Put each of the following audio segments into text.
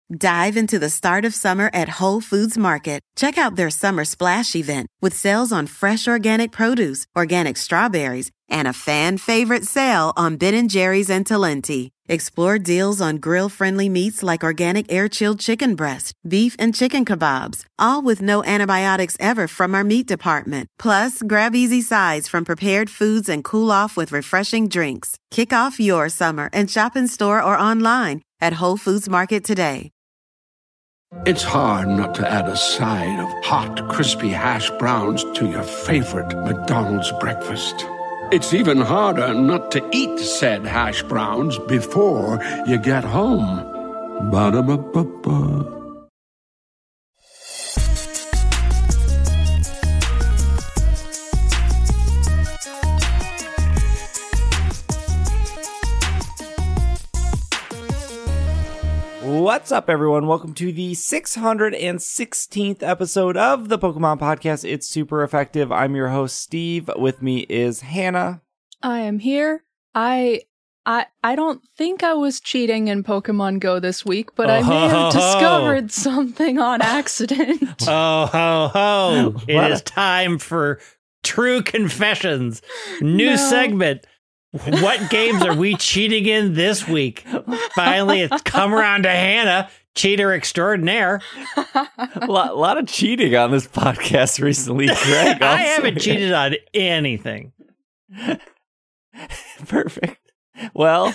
Dive into the start of summer at Whole Foods Market. Check out their Summer Splash event with sales on fresh organic produce, organic strawberries, and a fan favorite sale on Ben & Jerry's and Talenti. Explore deals on grill-friendly meats like organic air-chilled chicken breast, beef and chicken kebabs, all with no antibiotics ever from our meat department. Plus, grab easy sides from prepared foods and cool off with refreshing drinks. Kick off your summer and shop in store or online at Whole Foods Market today. It's hard not to add a side of hot, crispy hash browns to your favorite McDonald's breakfast. It's even harder not to eat said hash browns before you get home. Ba-da-ba-ba-ba. What's up, everyone? Welcome to the 616th episode of the Pokemon Podcast. It's super effective. I'm your host, Steve. With me is Hannah. I am here. I don't think I was cheating in Pokemon Go this week, but I may have discovered something on accident. It is time for True Confessions. New segment. What games are we cheating in this week? Finally, it's come around to Hannah, cheater extraordinaire. A lot of cheating on this podcast recently, Greg. I haven't cheated on anything. Perfect. Well,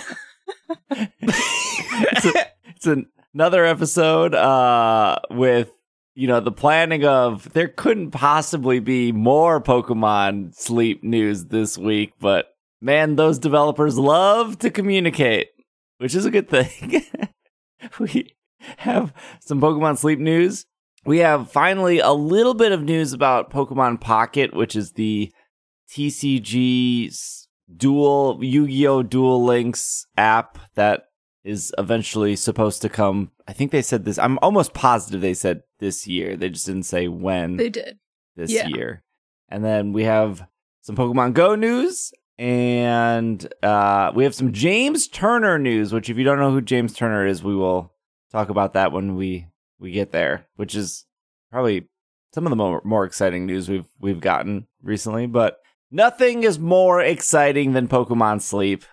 it's another episode with, the planning of there couldn't possibly be more Pokemon Sleep news this week, but man, those developers love to communicate, which is a good thing. We have some Pokemon Sleep news. We have finally a little bit of news about Pokemon Pocket, which is the TCG Yu-Gi-Oh! Duel Links app that is eventually supposed to come. I think they said this. I'm almost positive they said this year. They just didn't say when. They did. This year. And then we have some Pokemon Go news. And we have some James Turner news, which if you don't know who James Turner is, we will talk about that when we get there, which is probably some of the more exciting news we've gotten recently. But nothing is more exciting than Pokemon Sleep.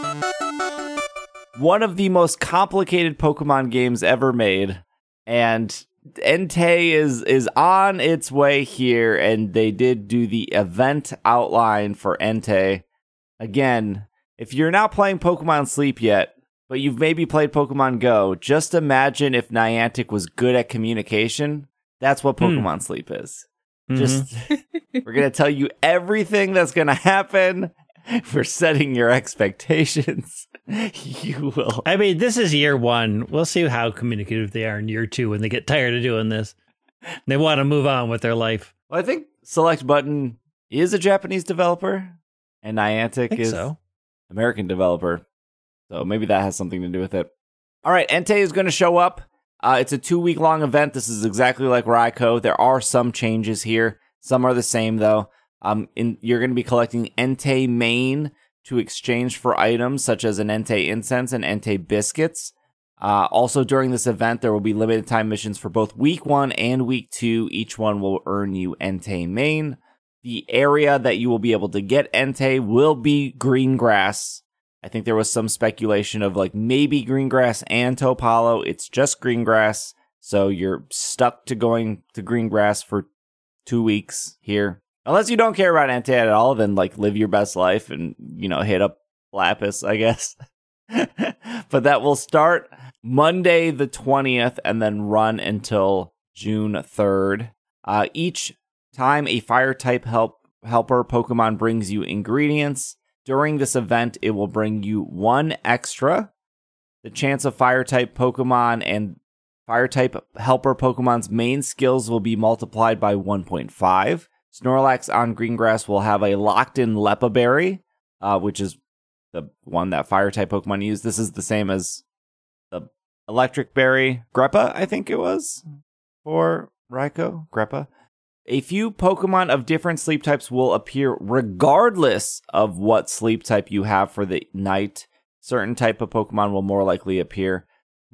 One of the most complicated Pokemon games ever made. And Entei is on its way here, and they did do the event outline for Entei. Again, if you're not playing Pokemon Sleep yet, but you've maybe played Pokemon Go, just imagine if Niantic was good at communication. That's what Pokemon Sleep is. Mm-hmm. Just, we're going to tell you everything that's going to happen. We're setting your expectations. You will. I mean, this is year one. We'll see how communicative they are in year two when they get tired of doing this. They want to move on with their life. Well, I think Select Button is a Japanese developer. And Niantic is American developer. So maybe that has something to do with it. All right, Entei is going to show up. It's a 2-week-long event. This is exactly like Raikou. There are some changes here. Some are the same, though. You're going to be collecting Entei Main to exchange for items such as an Entei Incense and Entei Biscuits. Also, during this event, there will be limited time missions for both Week 1 and Week 2. Each one will earn you Entei Main. The area that you will be able to get Entei will be green grass. I think there was some speculation of maybe green grass and Topalo. It's just green grass. So you're stuck to going to green grass for 2 weeks here. Unless you don't care about Entei at all, then live your best life and, hit up Lapis, I guess. But that will start Monday the 20th and then run until June 3rd. Each time a fire type helper Pokemon brings you ingredients. During this event, it will bring you 1 extra. The chance of fire type Pokemon and fire type helper Pokemon's main skills will be multiplied by 1.5. Snorlax on green grass will have a locked in Lepa Berry, which is the one that fire type Pokemon use. This is the same as the electric berry Greppa, I think it was, for Raikou. Greppa. A few Pokemon of different sleep types will appear regardless of what sleep type you have for the night. Certain type of Pokemon will more likely appear.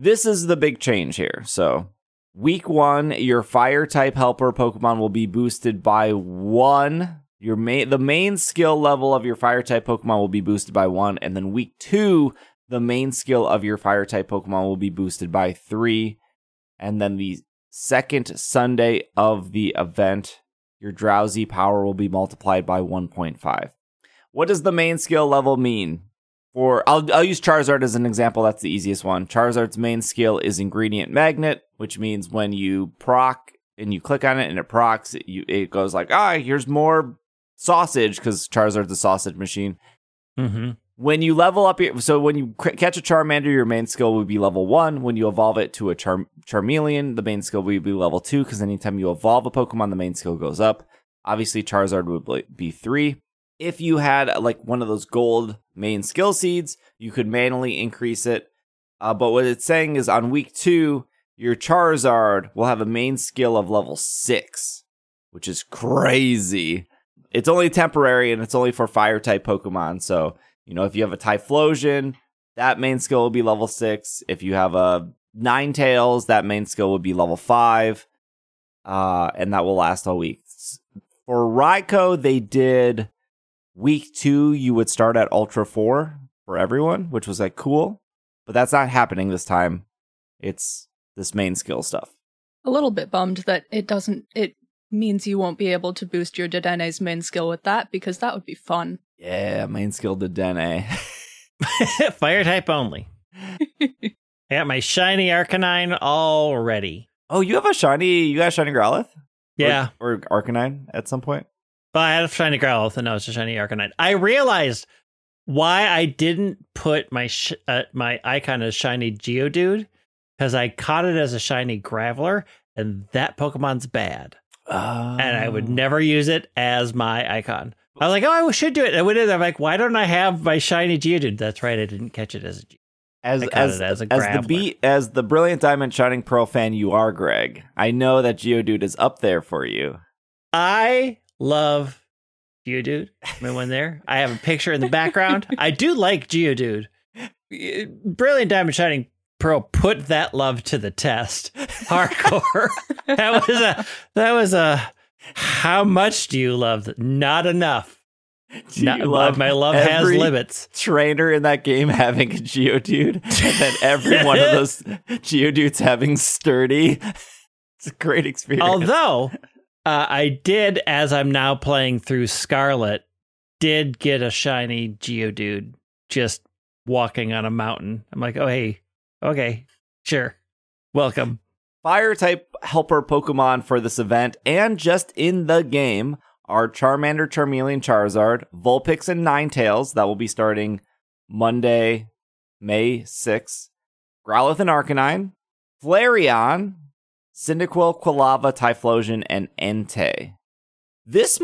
this is the big change here. So week 1, your fire type helper Pokemon will be boosted by 1. The main skill level of your fire type Pokemon will be boosted by 1, and then week 2, the main skill of your fire type Pokemon will be boosted by 3, and then the second Sunday of the event, your Drowsy power will be multiplied by 1.5. What does the main skill level mean? I'll use Charizard as an example. That's the easiest one. Charizard's main skill is Ingredient Magnet, which means when you proc and you click on it and it procs, it goes like, here's more sausage, because Charizard's a sausage machine. Mm-hmm. When you level up when you catch a Charmander, your main skill would be level 1. When you evolve it to a Charmeleon, the main skill would be level 2, because anytime you evolve a Pokemon, the main skill goes up. Obviously, Charizard would be 3. If you had like one of those gold main skill seeds, you could manually increase it. But what it's saying is on week 2, your Charizard will have a main skill of level 6, which is crazy. It's only temporary, and it's only for fire-type Pokemon. So, if you have a Typhlosion, that main skill will be level 6. If you have a Ninetales, that main skill will be level 5. And that will last all week. For Raikou, they did week 2, you would start at Ultra 4 for everyone, which was like cool. But that's not happening this time. It's this main skill stuff. A little bit bummed that it means you won't be able to boost your Dedenne's main skill with that, because that would be fun. Yeah, main skill Dedenne. Fire type only. I got my shiny Arcanine all ready. Oh, you got a shiny Growlithe? Yeah. Or Arcanine at some point? Well, I had a shiny Growlithe, and now it's a shiny Arcanine. I realized why I didn't put my icon as shiny Geodude, because I caught it as a shiny Graveler, and that Pokemon's bad. And I would never use it as my icon. I was like, I should do it. I'm like, why don't I have my shiny Geodude? That's right, I didn't catch it as a Graveler. As the Brilliant Diamond Shining Pearl fan you are, Greg, I know that Geodude is up there for you. I love Geodude. When there, I have a picture in the background. I do like Geodude. Brilliant Diamond Shining Pearl put that love to the test. Hardcore. that was a how much do you love that? Not enough. My love has limits. Trainer in that game having a Geodude, and then every one of those Geodudes having Sturdy. It's a great experience. Although I did, as I'm now playing through Scarlet, did get a shiny Geodude just walking on a mountain. I'm like, oh, hey, okay, sure. Welcome. Fire-type helper Pokemon for this event, and just in the game, are Charmander, Charmeleon, Charizard, Vulpix, and Ninetales. That will be starting Monday, May 6th. Growlithe and Arcanine, Flareon, Cyndaquil, Quilava, Typhlosion, and Entei. This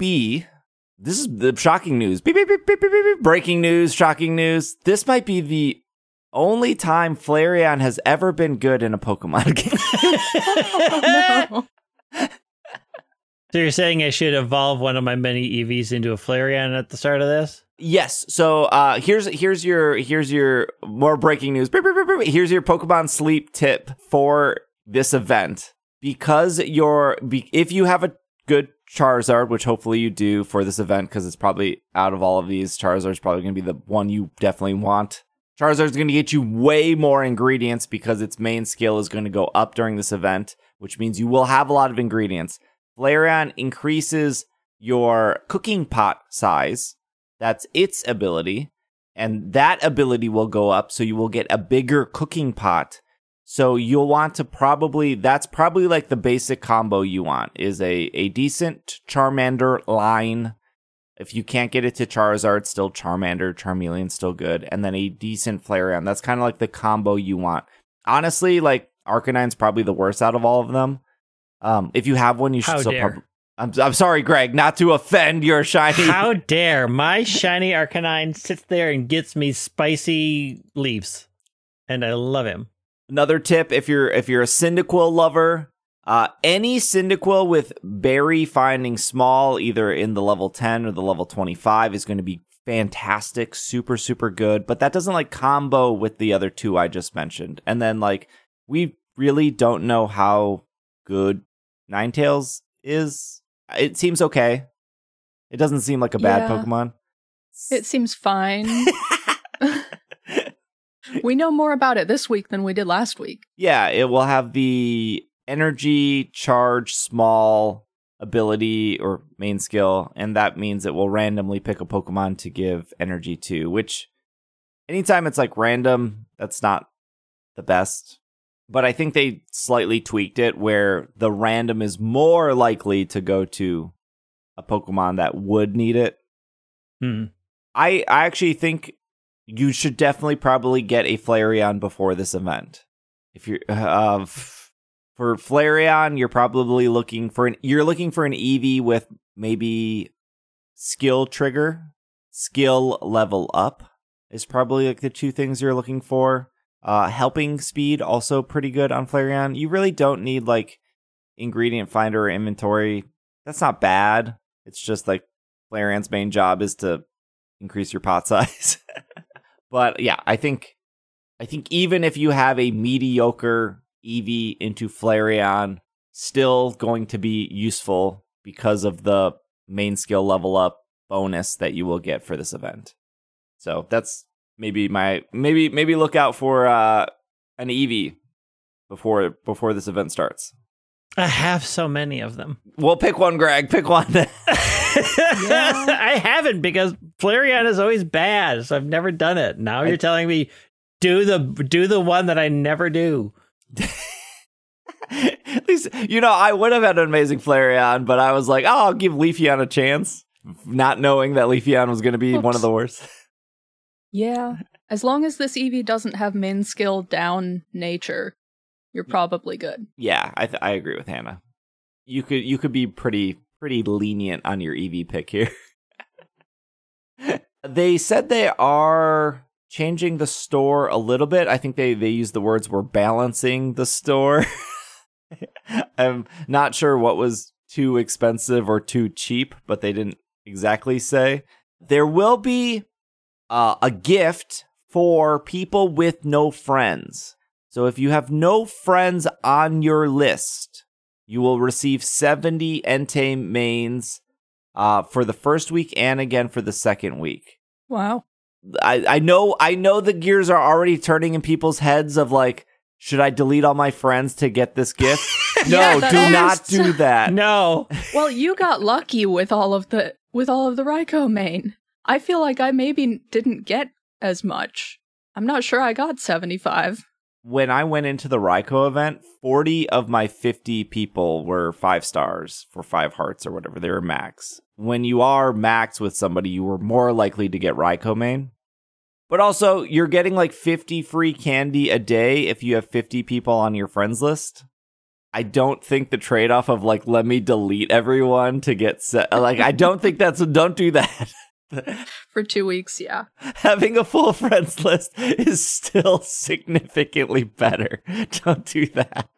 is the shocking news. Beep, beep, beep, beep, beep, beep. Breaking news, shocking news. This might be the only time Flareon has ever been good in a Pokemon game. Oh, no. So you're saying I should evolve one of my many EVs into a Flareon at the start of this? Yes. So here's your more breaking news. Here's your Pokemon Sleep tip for this event. Because if you have a good Charizard, which hopefully you do for this event, because it's probably out of all of these, Charizard's probably going to be the one you definitely want. Charizard's going to get you way more ingredients because its main skill is going to go up during this event, which means you will have a lot of ingredients. Flareon increases your cooking pot size. That's its ability. And that ability will go up, so you will get a bigger cooking pot. So you'll want to that's probably like the basic combo you want, is a decent Charmander line. If you can't get it to Charizard, still Charmander, Charmeleon, still good. And then a decent Flareon. That's kind of like the combo you want. Honestly, like Arcanine's probably the worst out of all of them. If you have one, you should still probably... I'm sorry, Greg, not to offend your shiny... How dare my shiny Arcanine sits there and gets me spicy leaves. And I love him. Another tip, if you're a Cyndaquil lover, any Cyndaquil with berry finding small, either in the level 10 or the level 25, is going to be fantastic, super, super good, but that doesn't like combo with the other two I just mentioned. And then like we really don't know how good Ninetales is. It seems okay. It doesn't seem like a bad Pokemon. It seems fine. We know more about it this week than we did last week. Yeah, it will have the energy charge small ability or main skill, and that means it will randomly pick a Pokemon to give energy to, which anytime it's like random, that's not the best. But I think they slightly tweaked it where the random is more likely to go to a Pokemon that would need it. I actually think you should definitely probably get a Flareon before this event. If you're for Flareon, you're probably looking for an EV with maybe skill trigger, skill level up is probably like the two things you're looking for. Helping speed also pretty good on Flareon. You really don't need like ingredient finder or inventory. That's not bad. It's just like Flareon's main job is to increase your pot size. But yeah, I think even if you have a mediocre EV into Flareon, still going to be useful because of the main skill level up bonus that you will get for this event. So that's maybe look out for an EV before this event starts. I have so many of them. Well, pick one, Greg. Pick one. I haven't, because Flareon is always bad, so I've never done it. Now you're telling me do the one that I never do. At least, I would have had an amazing Flareon, but I was like, I'll give Leafeon a chance, not knowing that Leafeon was going to be one of the worst. Yeah, as long as this Eevee doesn't have main skill down nature, you're probably good. Yeah, I agree with Hannah. You could be pretty lenient on your EV pick here. They said they are changing the store a little bit. I think they used the words "we're balancing the store." I'm not sure what was too expensive or too cheap, but they didn't exactly say. There will be a gift for people with no friends. So if you have no friends on your list, you will receive 70 Entei mains for the first week and again for the second week. Wow. I know the gears are already turning in people's heads of like, should I delete all my friends to get this gift? No, do not do that. No. Well, you got lucky with all of the Raikou main. I feel like I maybe didn't get as much. I'm not sure I got 75. When I went into the Raikou event, 40 of my 50 people were 5 stars for 5 hearts or whatever. They were max. When you are max with somebody, you were more likely to get Raikou main. But also, you're getting like 50 free candy a day if you have 50 people on your friends list. I don't think the trade-off of like, let me delete everyone to get set. Like, I don't think don't do that. For 2 weeks, yeah. Having a full friends list is still significantly better. Don't do that.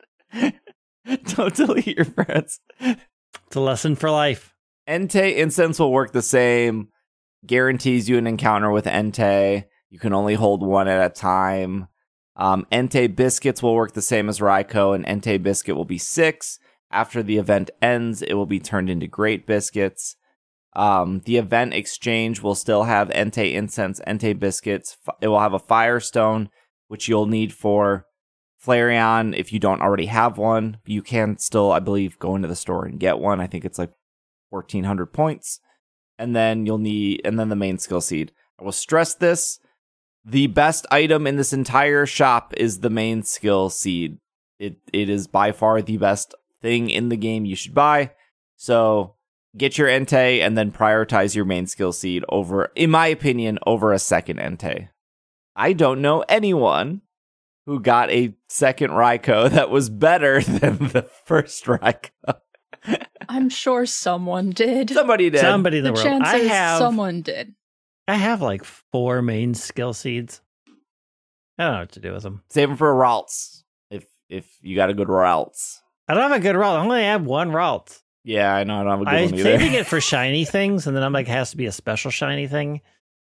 Don't delete your friends. It's a lesson for life. Entei Incense will work the same. Guarantees you an encounter with Entei. You can only hold one at a time. Entei Biscuits will work the same as Raikou, and Entei Biscuit will be 6. After the event ends, it will be turned into Great Biscuits. The event exchange will still have Entei Incense, Entei Biscuits. It will have a Firestone, which you'll need for Flareon. If you don't already have one, you can still, I believe, go into the store and get one. I think it's like 1,400 points. And then the main skill seed. I will stress this. The best item in this entire shop is the main skill seed. It is by far the best thing in the game you should buy. So get your Entei and then prioritize your main skill seed over, in my opinion, over a second Entei. I don't know anyone who got a second Raikou that was better than the first Raikou. I'm sure someone did. Somebody did. Somebody in the world. Chances someone did. I have like 4 main skill seeds. I don't know what to do with them. Save them for Ralts. If you got a good Ralts. I don't have a good Ralt. I only have 1 Ralt. Yeah, I know. I don't have a good one I'm either. saving it for shiny things, and then I'm like, it has to be a special shiny thing.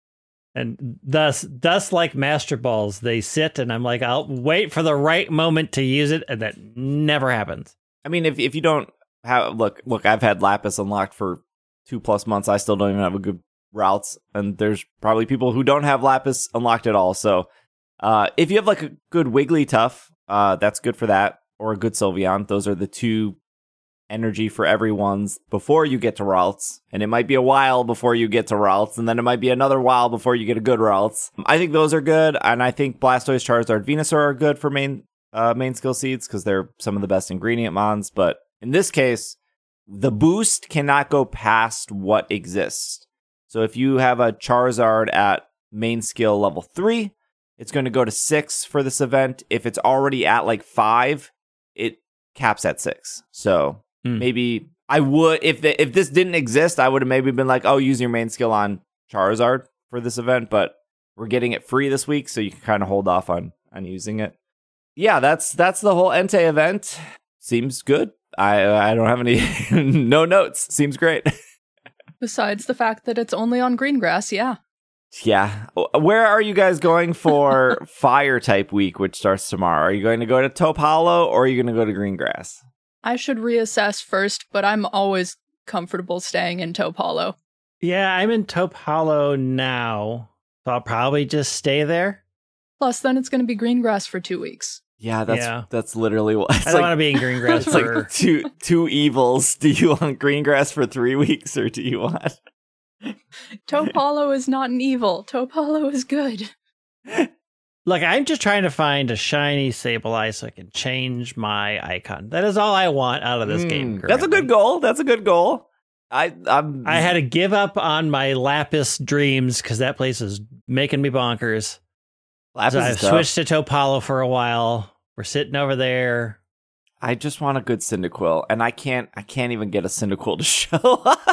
And thus like Master Balls, they sit and I'm like, I'll wait for the right moment to use it, and that never happens. I mean, if you don't have look, I've had Lapis unlocked for 2+ months. I still don't even have a good routes, and there's probably people who don't have Lapis unlocked at all. So if you have like a good Wigglytuff, that's good for that, or a good Sylveon. Those are the 2 energy for everyone's before you get to Ralts, and it might be a while before you get to Ralts, and then it might be another while before you get a good Ralts. I think those are good, and I think Blastoise, Charizard, Venusaur are good for main skill seeds because they're some of the best ingredient mons. But in this case, the boost cannot go past what exists. So if you have a Charizard at main skill level 3, it's going to go to 6 for this event. If it's already at like 5, it caps at 6. So maybe I would, if this didn't exist, I would have maybe been like, oh, use your main skill on Charizard for this event. But we're getting it free this week, so you can kind of hold off on using it. Yeah, that's the whole Entei event. Seems good. I don't have any no notes. Seems great. Besides the fact that it's only on Greengrass, yeah. Yeah. Where are you guys going for Fire type week, which starts tomorrow? Are you going to go to Taupe Hollow, or are you going to go to Greengrass? I should reassess first, but I'm always comfortable staying in Taupe Hollow. Yeah, I'm in Taupe Hollow now, so I'll probably just stay there. Plus, then it's going to be Greengrass for 2 weeks. Yeah, that's literally what I don't want to be in Greengrass for like two evils. Do you want Greengrass for 3 weeks, or do you want Taupe Hollow is not an evil. Taupe Hollow is good. Look, I'm just trying to find a shiny Sableye so I can change my icon. That is all I want out of this game. Currently. That's a good goal. That's a good goal. I had to give up on my Lapis dreams because that place is making me bonkers. Lapis so I've switched to Taupe Hollow for a while. We're sitting over there. I just want a good Cyndaquil, and I can't even get a Cyndaquil to show up.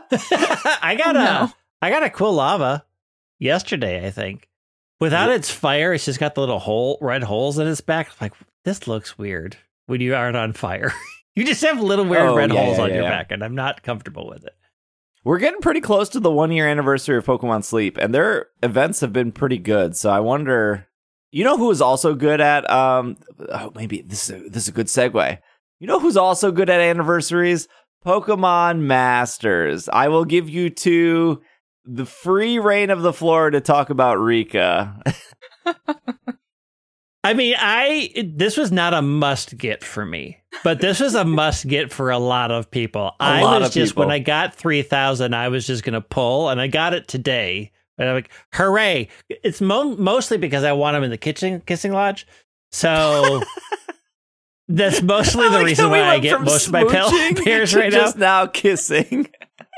I got a Quilava yesterday, I think. Without its fire, it's just got the little red holes in its back. I'm like, this looks weird when you aren't on fire. You just have little weird red holes on your back, and I'm not comfortable with it. We're getting pretty close to the 1-year anniversary of Pokemon Sleep, and their events have been pretty good. So I wonder, you know who is also good at? Maybe this is a good segue. You know who's also good at anniversaries? Pokemon Masters. I will give you 2 the free reign of the floor to talk about Rika. I mean, this was not a must get for me, but this was a must get for a lot of people. When I got 3,000, I was just going to pull, and I got it today. And I'm like, hooray. It's mostly because I want them in the Kissing Lodge. So that's mostly the reason why I get most of my pairs right now. Just now kissing.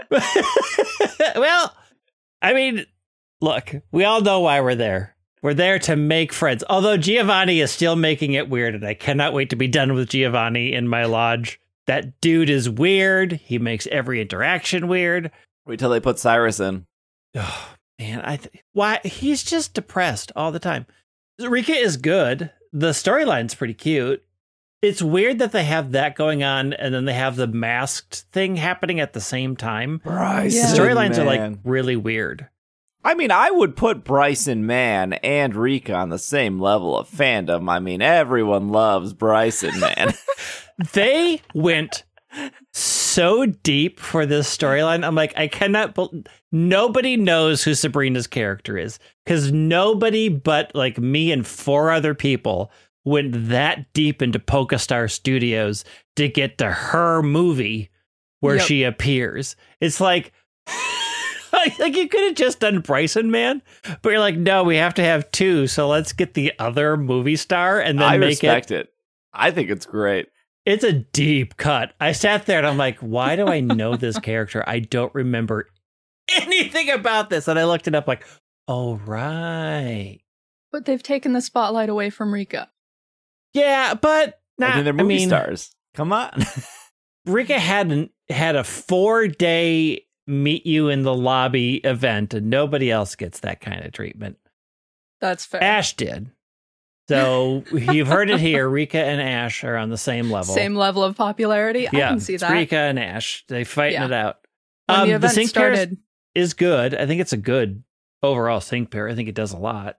Well, I mean, look, we all know why we're there. We're there to make friends. Although Giovanni is still making it weird, and I cannot wait to be done with Giovanni in my lodge. That dude is weird. He makes every interaction weird. Wait till they put Cyrus in. Oh, man. Why? He's just depressed all the time. Rika is good. The storyline's pretty cute. It's weird that they have that going on, and then they have the masked thing happening at the same time. Bryson, the storylines are like really weird. I mean, I would put Bryson Man and Rika on the same level of fandom. I mean, everyone loves Bryson Man. They went so deep for this storyline. I'm like, I cannot. Nobody knows who Sabrina's character is because nobody but like me and 4 other people went that deep into PokeStar Studios to get to her movie where she appears. It's like you could have just done Bryson Man, but you're like, no, we have to have 2. So let's get the other movie star and then I respect it. I think it's great. It's a deep cut. I sat there and I'm like, why do I know this character? I don't remember anything about this. And I looked it up like, oh, right. But they've taken the spotlight away from Rika. Yeah, but I mean, they're movie stars. Come on. Rika had a 4-day meet you in the lobby event, and nobody else gets that kind of treatment. That's fair. Ash did. So you've heard it here. Rika and Ash are on the same level. Same level of popularity? Yeah, I can see that. Rika and Ash. They fighting it out. When the event sync started is good. I think it's a good overall sync pair. I think it does a lot.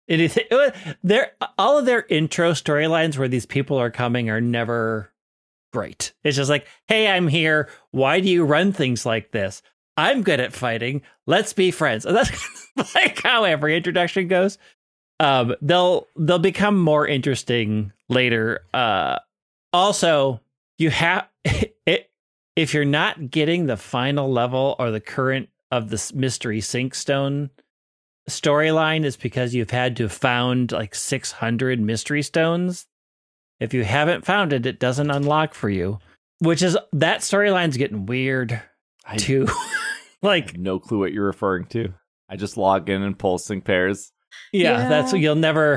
All of their intro storylines where these people are coming are never great. It's just like, hey, I'm here. Why do you run things like this? I'm good at fighting. Let's be friends. And that's like how every introduction goes. They'll become more interesting later. Also, you have it if you're not getting the final level or the current of this mystery sync stone storyline, is because you've had to found like 600 mystery stones. If you haven't found it, it doesn't unlock for you, which is that storyline's getting weird too. Like, I have no clue what you're referring to. I just log in and pull sync pairs. Yeah, that's what you'll never.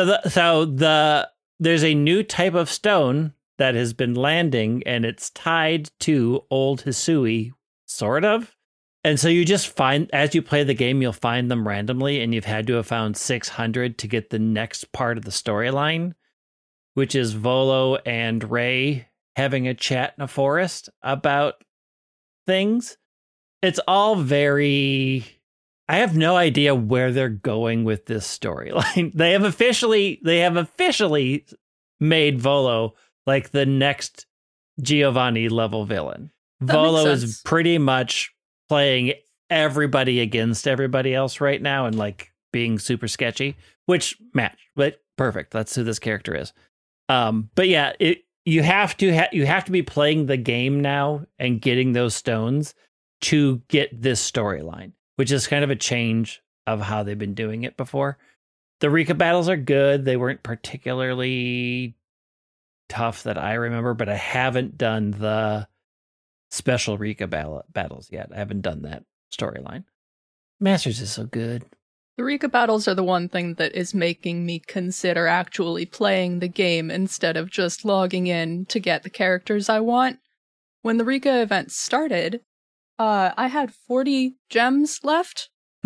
There's a new type of stone that has been landing, and it's tied to Old Hisui, sort of. And so you just find, as you play the game, you'll find them randomly, and you've had to have found 600 to get the next part of the storyline, which is Volo and Ray having a chat in a forest about things. It's all very... I have no idea where they're going with this storyline. They have officially made Volo like the next Giovanni level villain. Volo is pretty much playing everybody against everybody else right now and like being super sketchy, which match, but perfect. That's who this character is. But yeah, you have to be playing the game now and getting those stones to get this storyline, which is kind of a change of how they've been doing it before. The Rika battles are good. They weren't particularly tough that I remember, but I haven't done the special Rika battles yet. I haven't done that storyline. Masters is so good. The Rika battles are the one thing that is making me consider actually playing the game instead of just logging in to get the characters I want. When the Rika event started, I had 40 gems left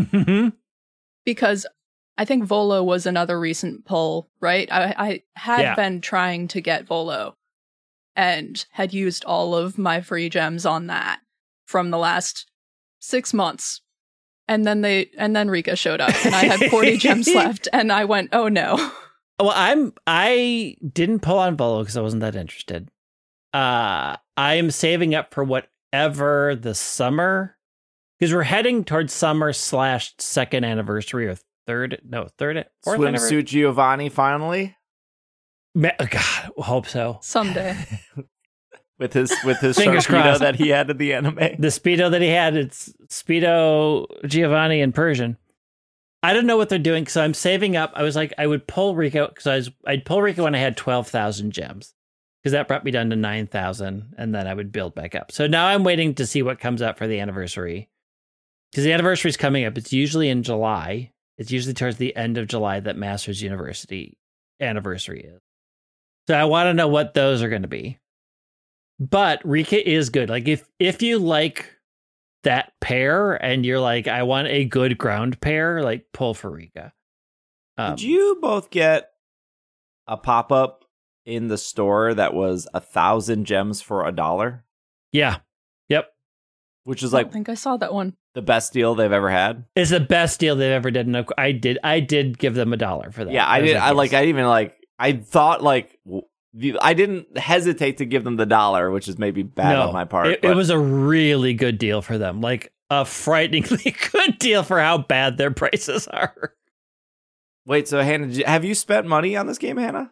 because I think Volo was another recent pull, right? I had been trying to get Volo and had used all of my free gems on that from the last 6 months. And then Rika showed up and I had 40 gems left and I went, oh no. Well, I didn't pull on Volo because I wasn't that interested. I am saving up for whatever the summer, because we're heading towards summer / second anniversary or fourth Swimsuit Giovanni finally. God, hope so someday. with his Speedo that he had in the anime. The Speedo that he had, it's Speedo Giovanni in Persian. I don't know what they're doing, so I'm saving up. I was like, I would pull Rika because I'd pull Rika when I had 12,000 gems, because that brought me down to 9,000, and then I would build back up. So now I'm waiting to see what comes up for the anniversary, because the anniversary is coming up. It's usually in July. It's usually towards the end of July that Masters University anniversary is. So I want to know what those are going to be. But Rika is good. Like if you like that pair and you're like, I want a good ground pair, like pull for Rika. Did you both get a pop-up in the store that was 1,000 gems for $1? Yeah. Yep. Which is I don't think I saw that one. The best deal they've ever had. It's the best deal they've ever did. And I did give them $1 for that. Yeah, I did. I thought I didn't hesitate to give them the $1, which is maybe bad on my part. It was a really good deal for them. Like a frighteningly good deal for how bad their prices are. Wait, so Hannah, have you spent money on this game, Hannah?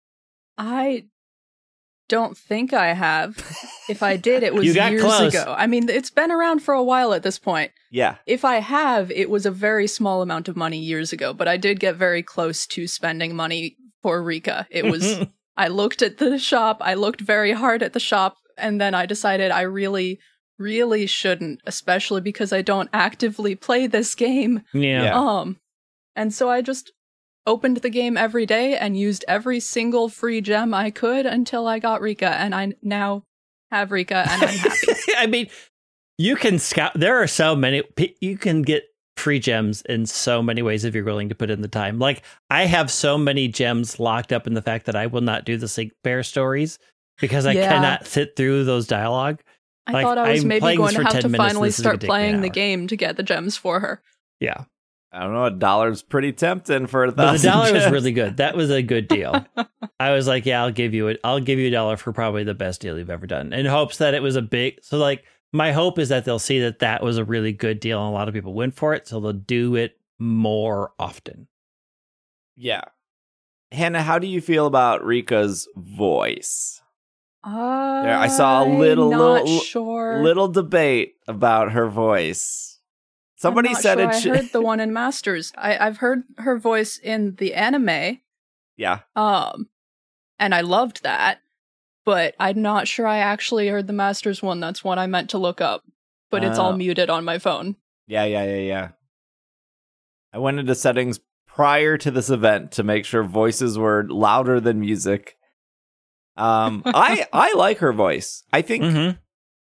I don't think I have. If I did, it was You got years close. ago. I mean, it's been around for a while at this point. Yeah. If I have, it was a very small amount of money years ago, but I did get very close to spending money for Rika. It was, I looked at the shop, I looked very hard at the shop, and then I decided I really, really shouldn't, especially because I don't actively play this game. Yeah. And so I just opened the game every day and used every single free gem I could until I got Rika, and I now have Rika, and I'm happy. I mean, you can scout. There are so many. You can get free gems in so many ways if you're willing to put in the time. Like, I have so many gems locked up in the fact that I will not do the sync pair stories because I cannot sit through those dialogue. I thought I was maybe going to have to finally start playing the game to get the gems for her. Yeah. I don't know, $1's pretty tempting for 1,000 But the $1 was gems. really good. That was a good deal. I was like, yeah, I'll give you $1 for probably the best deal you've ever done, in hopes that it was a big. So like, my hope is that they'll see that was a really good deal, and a lot of people went for it, so they'll do it more often. Yeah. Hannah, how do you feel about Rika's voice? I saw a little debate about her voice. Somebody said I heard the one in Masters. I've heard her voice in the anime. Yeah. And I loved that, but I'm not sure I actually heard the Masters one. That's one I meant to look up, but it's all muted on my phone. Yeah. I went into settings prior to this event to make sure voices were louder than music. I like her voice. I think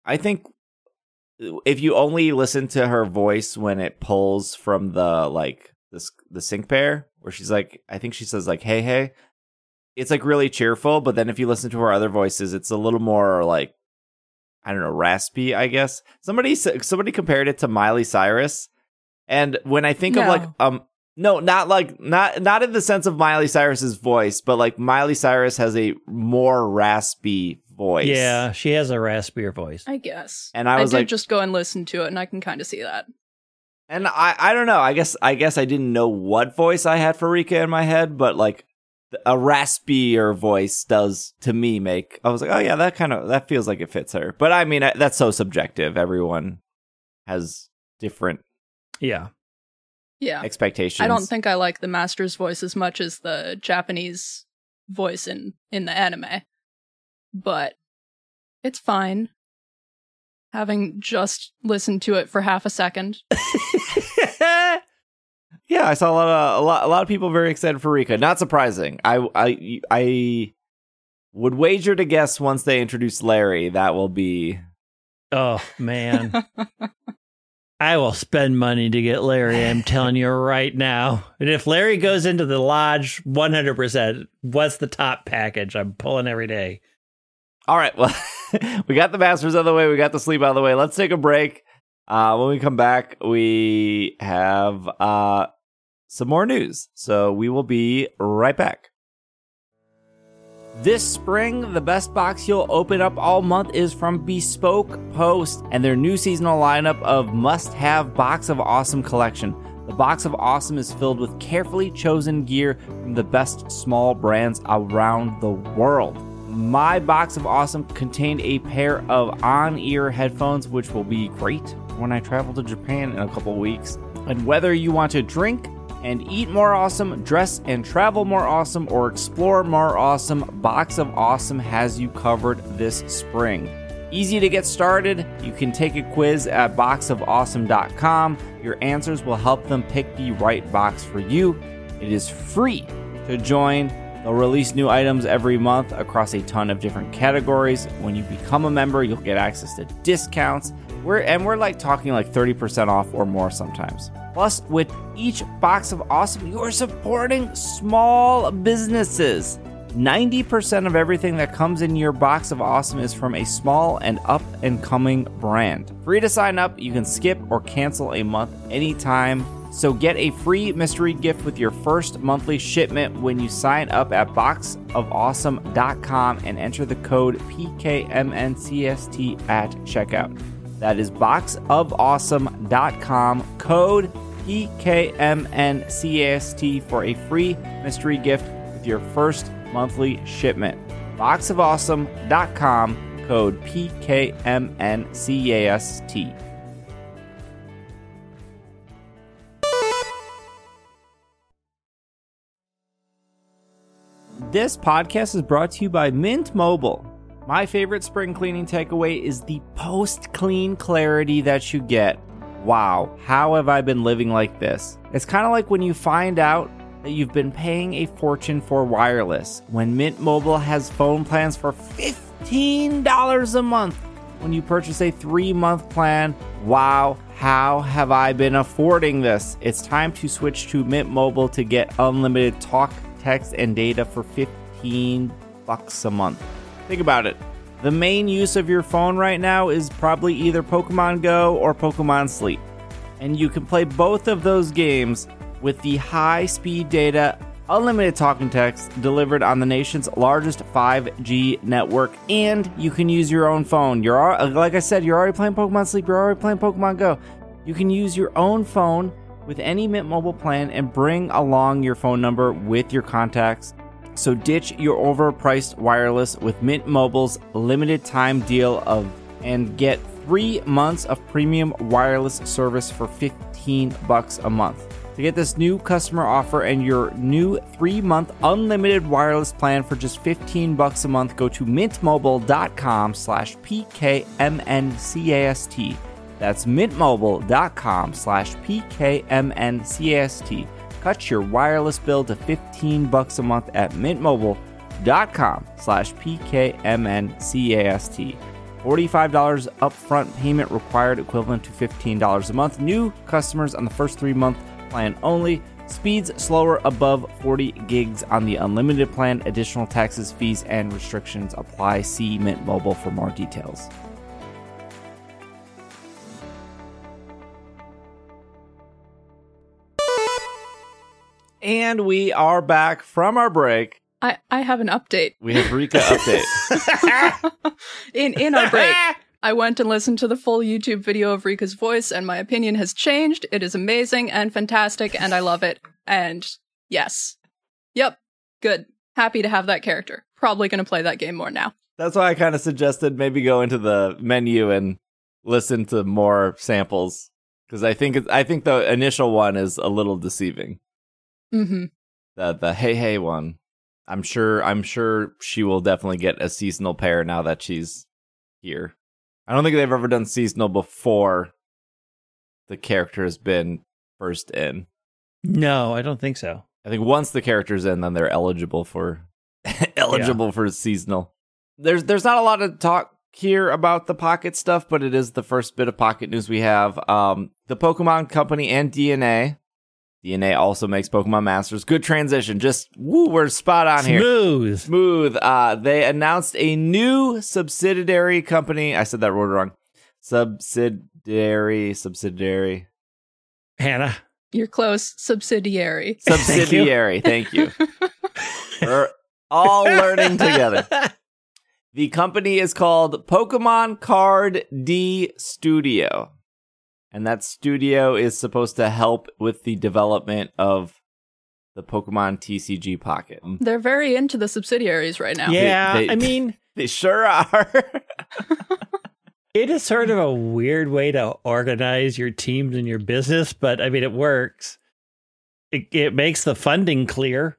if you only listen to her voice when it pulls from the sync pair, where she's like, I think she says like, hey, it's like really cheerful. But then if you listen to her other voices, it's a little more like, I don't know, raspy, I guess. Somebody compared it to Miley Cyrus. And when I think of like, no, not in the sense of Miley Cyrus's voice, but like Miley Cyrus has a more raspy voice. Yeah, she has a raspier voice, I guess. And I was like, just go and listen to it, and I can kind of see that. And I don't know. I guess I didn't know what voice I had for Rika in my head, but like a raspier voice does to me make. I was like, oh yeah, that feels like it fits her. But I mean, that's so subjective. Everyone has different. Yeah. Expectations. I don't think I like the Master's voice as much as the Japanese voice in the anime. But it's fine. Having just listened to it for half a second. Yeah, I saw a lot of people very excited for Rika. Not surprising. I would wager to guess once they introduce Larry, that will be. Oh man. I will spend money to get Larry, I'm telling you right now. And if Larry goes into the lodge, 100%, what's the top package? I'm pulling every day. All right, well, we got the Masters out of the way. We got the sleep out of the way. Let's take a break. When we come back, we have some more news. So we will be right back. This spring, the best box you'll open up all month is from Bespoke Post and their new seasonal lineup of must-have Box of Awesome collection. The Box of Awesome is filled with carefully chosen gear from the best small brands around the world. My Box of Awesome contained a pair of on-ear headphones, which will be great when I travel to Japan in a couple weeks. And whether you want to drink and eat more awesome, dress and travel more awesome, or explore more awesome, Box of Awesome has you covered this spring. Easy to get started. You can take a quiz at boxofawesome.com. Your answers will help them pick the right box for you. It is free to join. They'll release new items every month across a ton of different categories. When you become a member, you'll get access to discounts. We're like talking like 30% off or more sometimes. Plus, with each Box of Awesome, you are supporting small businesses. 90% of everything that comes in your Box of Awesome is from a small and up-and-coming brand. Free to sign up, you can skip or cancel a month anytime. So get a free mystery gift with your first monthly shipment when you sign up at boxofawesome.com and enter the code PKMNCST at checkout. That is boxofawesome.com, code PKMNCAST for a free mystery gift with your first monthly shipment. Boxofawesome.com, code PKMNCAST. This podcast is brought to you by Mint Mobile. My favorite spring cleaning takeaway is the post-clean clarity that you get. Wow, how have I been living like this? It's kind of like when you find out that you've been paying a fortune for wireless, when Mint Mobile has phone plans for $15 a month. When you purchase a 3-month plan, wow, how have I been affording this? It's time to switch to Mint Mobile to get unlimited talk, text, and data for $15 a month. Think about it. The main use of your phone right now is probably either Pokemon Go or Pokemon Sleep. and you can play both of those games with the high-speed data, unlimited talking text delivered on the nation's largest 5G network, and you can use your own phone. Like I said, you're already playing Pokemon Sleep, you're already playing Pokemon Go. You can use your own phone with any Mint Mobile plan and bring along your phone number with your contacts. So ditch your overpriced wireless with Mint Mobile's limited time deal and get 3 months of premium wireless service for $15 a month. To get this new customer offer and your new 3-month unlimited wireless plan for just $15 a month, go to mintmobile.com/PKMNCAST. That's mintmobile.com/PKMNCAST. Cut your wireless bill to $15 a month at mintmobile.com/PKMNCAST. $45 upfront payment required, equivalent to $15 a month. New customers on the first 3-month plan only. Speeds slower above 40 gigs on the unlimited plan. Additional taxes, fees, and restrictions apply. See Mint Mobile for more details. And we are back from our break. I have an update. We have Rika update. In our break, I went and listened to the full YouTube video of Rika's voice, and my opinion has changed. It is amazing and fantastic, and I love it. And yes. Yep. Good. Happy to have that character. Probably going to play that game more now. That's why I kind of suggested maybe go into the menu and listen to more samples. Because I think the initial one is a little deceiving. Mm-hmm. The hey one. I'm sure she will definitely get a seasonal pair now that she's here. I don't think they've ever done seasonal before the character has been first in. No, I don't think so. I think once the character's in, then they're eligible for for seasonal. There's not a lot of talk here about the Pocket stuff, but it is the first bit of Pocket news we have. The Pokemon Company and DNA also makes Pokemon Masters. Good transition. Just, we're spot on here. Smooth. They announced a new subsidiary company. I said that word wrong. Subsidiary. Hannah. You're close. Subsidiary. Thank you. We're all learning together. The company is called Pokemon Card D Studio. And that studio is supposed to help with the development of the Pokemon TCG Pocket. They're very into the subsidiaries right now. Yeah, they sure are. It is sort of a weird way to organize your teams and your business, but I mean, it works. It makes the funding clear.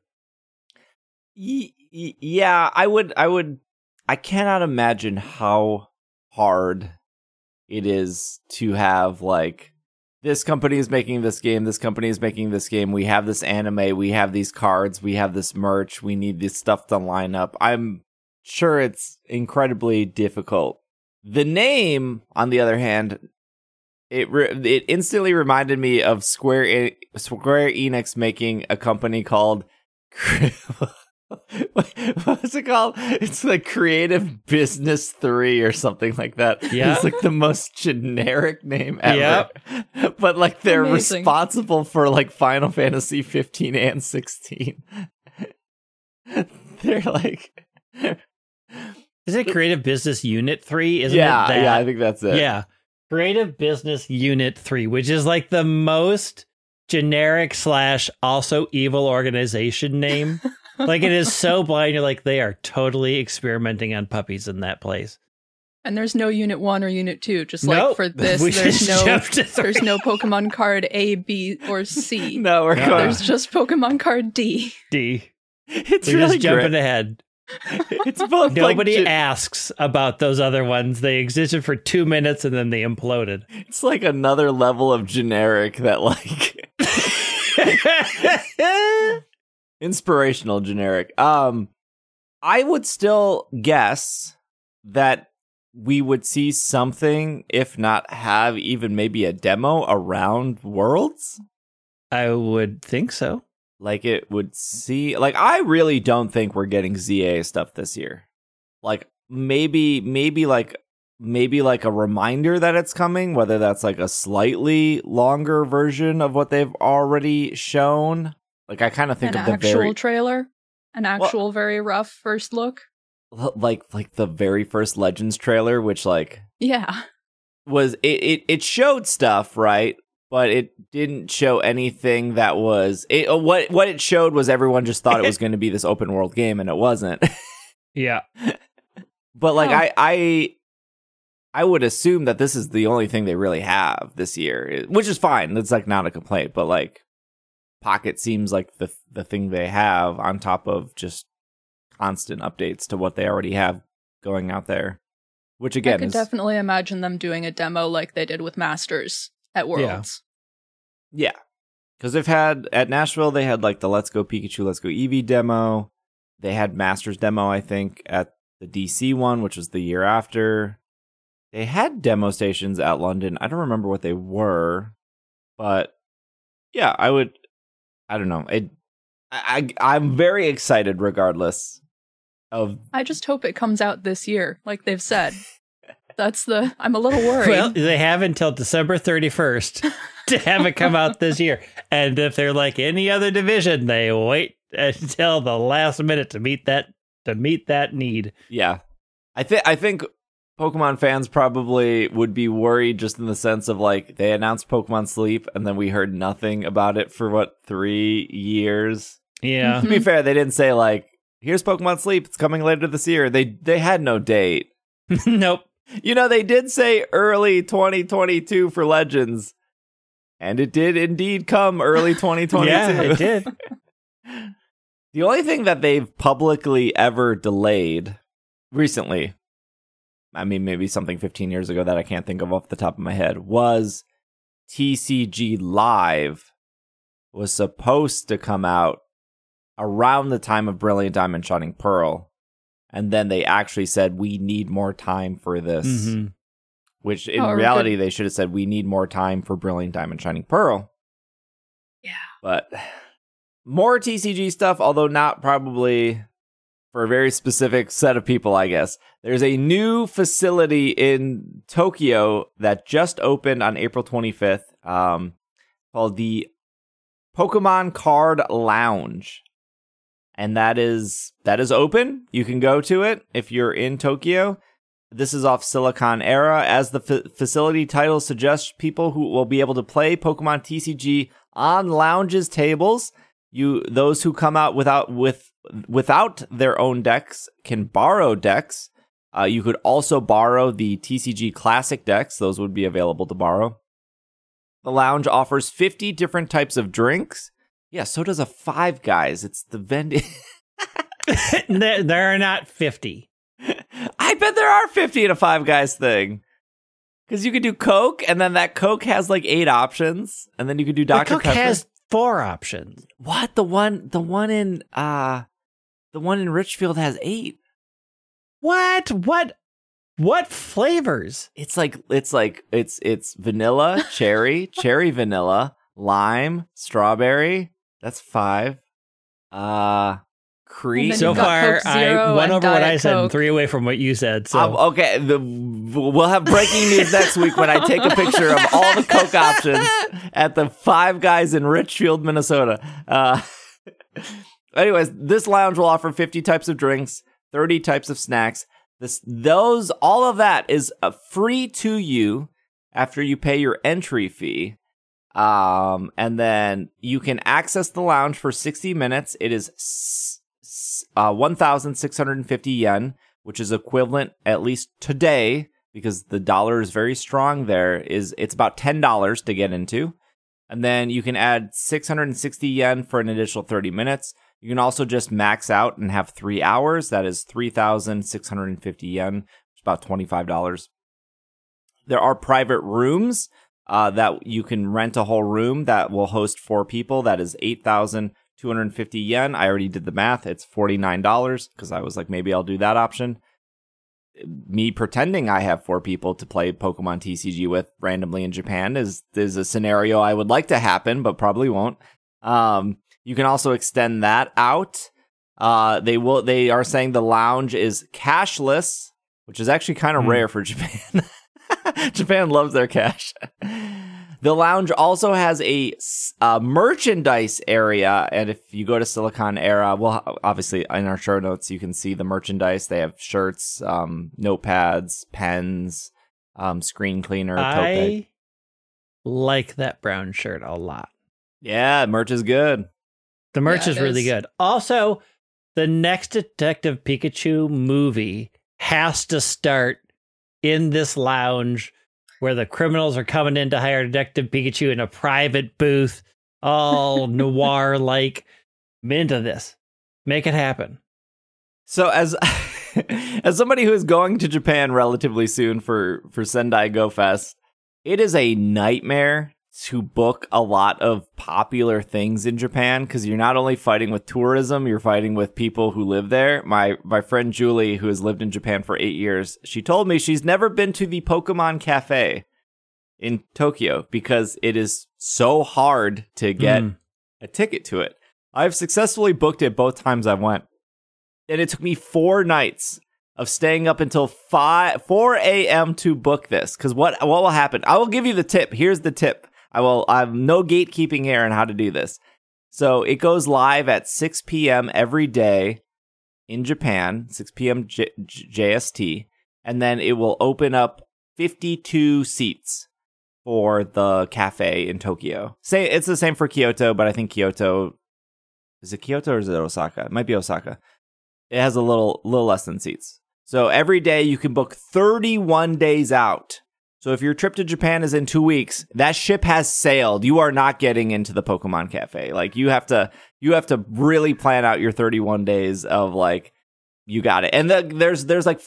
Yeah, I cannot imagine how hard it is to have, like, this company is making this game, this company is making this game, we have this anime, we have these cards, we have this merch, we need this stuff to line up. I'm sure it's incredibly difficult. The name, on the other hand, it instantly reminded me of Square Enix making a company called... What's it called? It's like Creative Business 3 or something like that. Yeah. It's like the most generic name ever. Yep. But like they're responsible for like Final Fantasy 15 and 16. They're like... Is it Creative Business Unit 3? Isn't it that? Yeah, I think that's it. Yeah. Creative Business Unit 3, which is like the most generic / also evil organization name. Like, it is so blind. You're like, they are totally experimenting on puppies in that place. And there's no Unit 1 or Unit 2. Just like for this, there's no Pokemon card A, B, or C. No, we're going. There's just Pokemon card D. It's we're really just jumping ahead. It's both. Nobody asks about those other ones. They existed for 2 minutes and then they imploded. It's like another level of generic that like inspirational generic. I would still guess that we would see something, if not have even maybe a demo around Worlds. I would think so. Like it would see, like I really don't think we're getting ZA stuff this year. Like maybe like maybe like a reminder that it's coming, whether that's like a slightly longer version of what they've already shown. Like I kind of think of the actual trailer, an actual very rough first look. Like the very first Legends trailer, which like was it showed stuff, right? But it didn't show anything that was what it showed was everyone just thought it was going to be this open world game, and it wasn't. Yeah. But like I would assume that this is the only thing they really have this year, which is fine. That's like not a complaint, but like Pocket seems like the thing they have on top of just constant updates to what they already have going out there. Which again, I could definitely imagine them doing a demo like they did with Masters at Worlds. Yeah. Because they've had at Nashville, they had like the Let's Go Pikachu, Let's Go Eevee demo. They had Masters demo, I think, at the DC one, which was the year after. They had demo stations at London. I don't remember what they were, but yeah, I don't know. I'm very excited regardless of. I just hope it comes out this year, like they've said. I'm a little worried. Well, they have until December 31st to have it come out this year. And if they're like any other division, they wait until the last minute to meet that need. Yeah. I think Pokemon fans probably would be worried just in the sense of like they announced Pokemon Sleep and then we heard nothing about it for 3 years. Yeah. To be fair, they didn't say like, here's Pokemon Sleep, it's coming later this year. They had no date. Nope. You know, they did say early 2022 for Legends, and it did indeed come early 2022. Yeah, it did. The only thing that they've publicly ever delayed recently, I mean, maybe something 15 years ago that I can't think of off the top of my head, was TCG Live was supposed to come out around the time of Brilliant Diamond Shining Pearl. And then they actually said, we need more time for this. Mm-hmm. Which in reality, they should have said, we need more time for Brilliant Diamond Shining Pearl. Yeah. But more TCG stuff, although not probably for a very specific set of people, I guess. There's a new facility in Tokyo that just opened on April 25th called the Pokemon Card Lounge. And that is open. You can go to it if you're in Tokyo. This is off Silicon Era. As the facility title suggests, people who will be able to play Pokemon TCG on lounges tables. Those who come out without their own decks can borrow decks. You could also borrow the TCG Classic decks. Those would be available to borrow. The lounge offers 50 different types of drinks. Yeah, so does a Five Guys. It's the vending. There are not 50. I bet there are 50 in a Five Guys thing. Because you could do Coke, and then that Coke has like 8 options, and then you could do Dr. Pepper. Coke has 4 options. What? The one in Richfield has 8. What flavors? It's vanilla, cherry vanilla, lime, strawberry. That's 5. Cream. So far, I went over what I said and 3 away from what you said. So okay, we'll have breaking news next week when I take a picture of all the Coke options at the Five Guys in Richfield, Minnesota. Anyways, this lounge will offer 50 types of drinks, 30 types of snacks. All of that is free to you after you pay your entry fee. And then you can access the lounge for 60 minutes. It is 1,650 yen, which is equivalent, at least today, because the dollar is very strong there, it's about $10 to get into. And then you can add 660 yen for an additional 30 minutes. You can also just max out and have 3 hours. That is 3,650 yen, which is about $25. There are private rooms that you can rent a whole room that will host 4 people. That is 8,250 yen. I already did the math. It's $49 because I was like, maybe I'll do that option. Me pretending I have 4 people to play Pokemon TCG with randomly in Japan is a scenario I would like to happen, but probably won't. You can also extend that out. They are saying the lounge is cashless, which is actually kind of rare for Japan. Japan loves their cash. The lounge also has a merchandise area, and if you go to Silicon Era, well, obviously in our show notes you can see the merchandise. They have shirts, notepads, pens, screen cleaner. I like that brown shirt a lot. Yeah, merch is good. The merch is really good. Also, the next Detective Pikachu movie has to start in this lounge where the criminals are coming in to hire Detective Pikachu in a private booth, all noir-like. I'm into this. Make it happen. So as somebody who is going to Japan relatively soon for Sendai Go Fest, it is a nightmare to book a lot of popular things in Japan because you're not only fighting with tourism, you're fighting with people who live there. My friend Julie, who has lived in Japan for 8 years, she told me she's never been to the Pokemon Cafe in Tokyo because it is so hard to get a ticket to it. I've successfully booked it both times I went, and it took me 4 nights of staying up until 4 a.m. to book this. Because what will happen? I will give you the tip. Here's the tip. I have no gatekeeping here on how to do this. So it goes live at 6 p.m. every day in Japan, 6 p.m. JST, and then it will open up 52 seats for the cafe in Tokyo. It's the same for Kyoto, but I think Kyoto... Is it Kyoto or is it Osaka? It might be Osaka. It has a little less than seats. So every day you can book 31 days out. So if your trip to Japan is in 2 weeks, that ship has sailed. You are not getting into the Pokemon Cafe. Like you have to really plan out your 31 days of like, you got it. And there's like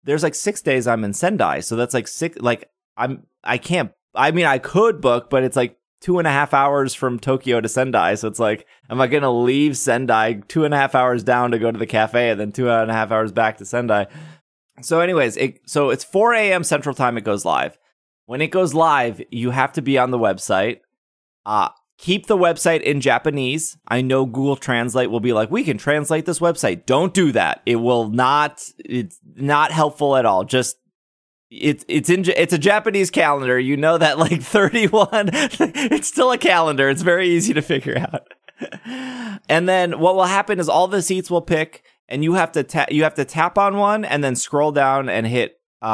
6 days I'm in Sendai. So that's like 6, like I could book, but it's like 2.5 hours from Tokyo to Sendai. So it's like, am I going to leave Sendai 2.5 hours down to go to the cafe and then 2.5 hours back to Sendai? So anyways, it's 4 a.m. Central Time it goes live. When it goes live, you have to be on the website. Keep the website in Japanese. I know Google Translate will be like, we can translate this website. Don't do that. It's not helpful at all. Just it's a Japanese calendar. You know that like 31, it's still a calendar. It's very easy to figure out. And then what will happen is all the seats will pick, and you have to tap on one and then scroll down and hit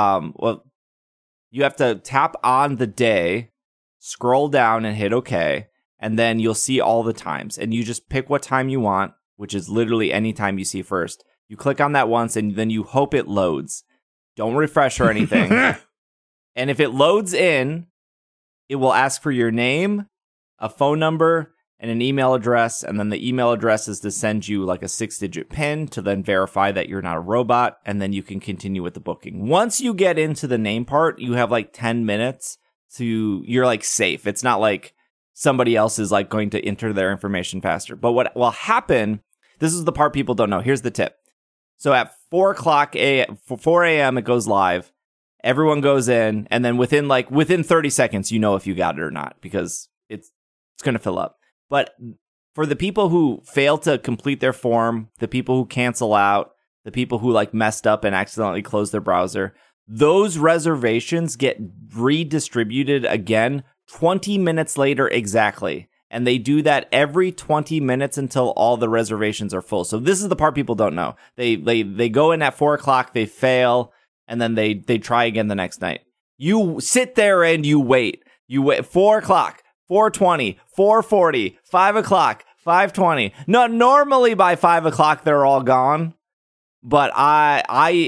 you have to tap on the day, scroll down and hit OK, and then you'll see all the times. And you just pick what time you want, which is literally any time you see first. You click on that once, and then you hope it loads. Don't refresh or anything. And if it loads in, it will ask for your name, a phone number, and an email address. And then the email address is to send you like a 6-digit PIN to then verify that you're not a robot. And then you can continue with the booking. Once you get into the name part, you have like 10 minutes you're like safe. It's not like somebody else is like going to enter their information faster. But what will happen, this is the part people don't know. Here's the tip. So at 4 a.m. it goes live. Everyone goes in, and then within 30 seconds, you know if you got it or not, because it's going to fill up. But for the people who fail to complete their form, the people who cancel out, the people who like messed up and accidentally closed their browser, those reservations get redistributed again 20 minutes later exactly. And they do that every 20 minutes until all the reservations are full. So this is the part people don't know. They go in at 4 o'clock, they fail, and then they try again the next night. You sit there and you wait. You wait 4 o'clock, 4:20, 4:40, 5 o'clock, 5:20. No, normally by 5 o'clock they're all gone. But I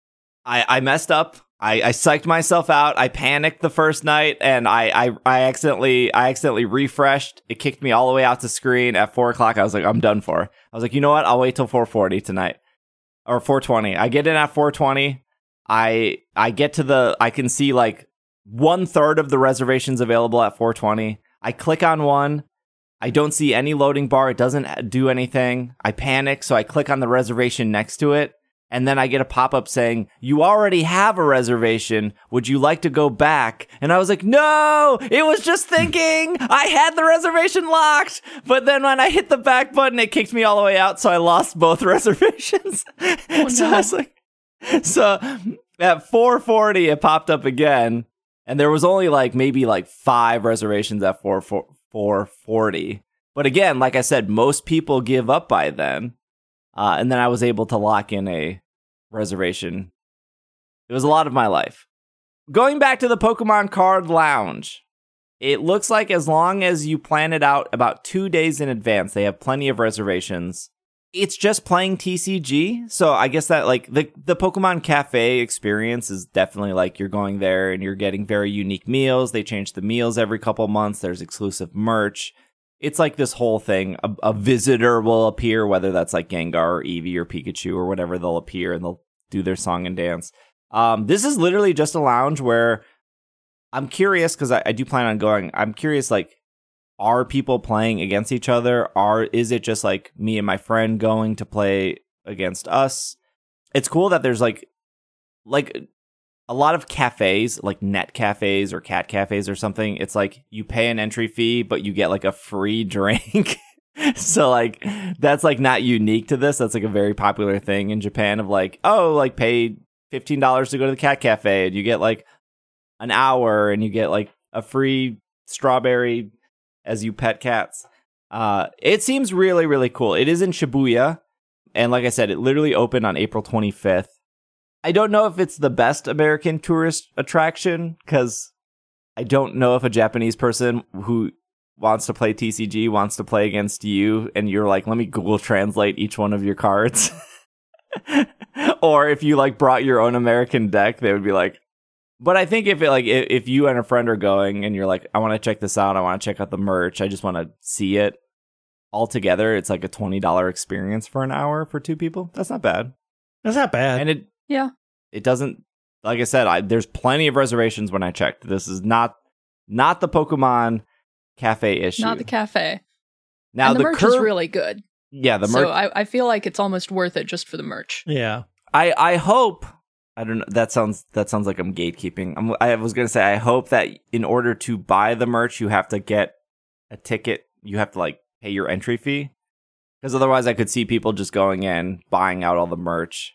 messed up. I psyched myself out. I panicked the first night, and I accidentally refreshed. It kicked me all the way out to screen at 4 o'clock. I was like, I'm done for. I was like, you know what? I'll wait till 4:40 tonight, or 4:20. I get in at 4:20. I get I can see like 1/3 of the reservations available at 4:20. I click on one. I don't see any loading bar. It doesn't do anything. I panic, so I click on the reservation next to it. And then I get a pop-up saying, you already have a reservation. Would you like to go back? And I was like, no, it was just thinking I had the reservation locked. But then when I hit the back button, it kicked me all the way out. So I lost both reservations. Oh, no. So I was like, so At 4:40, it popped up again, and there was only maybe 5 reservations at 4:40. But again, like I said, most people give up by then, and then I was able to lock in a reservation. It was a lot of my life. Going back to the Pokemon Card Lounge, it looks like as long as you plan it out about 2 days in advance, they have plenty of reservations. It's just playing TCG, so I guess that the Pokemon Cafe experience is definitely you're going there and you're getting very unique meals. They change the meals every couple months. There's exclusive merch. It's this whole thing. A visitor will appear, whether that's Gengar or Eevee or Pikachu or whatever, they'll appear and they'll do their song and dance. This is literally just a lounge where I'm curious, because I do plan on going. I'm curious, are people playing against each other? Is it just me and my friend going to play against us? It's cool that there's a lot of cafes, like net cafes or cat cafes or something. It's you pay an entry fee, but you get a free drink. So that's not unique to this. That's a very popular thing in Japan of pay $15 to go to the cat cafe and you get an hour and you get a free strawberry as you pet cats. It seems really, really cool. It is in Shibuya. And like I said, it literally opened on April 25th. I don't know if it's the best American tourist attraction, because I don't know if a Japanese person who wants to play TCG wants to play against you and you're let me Google Translate each one of your cards. Or if you brought your own American deck, they would be but I think if you and a friend are going and you're I want to check this out, I want to check out the merch, I just want to see it all together, it's a $20 experience for an hour for 2 people. That's not bad. That's not bad. And it doesn't, like I said, there's plenty of reservations when I checked. This is not the Pokemon Cafe issue. Not the cafe. Now and the merch is really good. Yeah, the merch. So I feel like it's almost worth it just for the merch. Yeah. I hope. I don't know. That sounds like I'm gatekeeping. I was gonna say I hope that in order to buy the merch, you have to get a ticket. You have to pay your entry fee, because otherwise, I could see people just going in, buying out all the merch.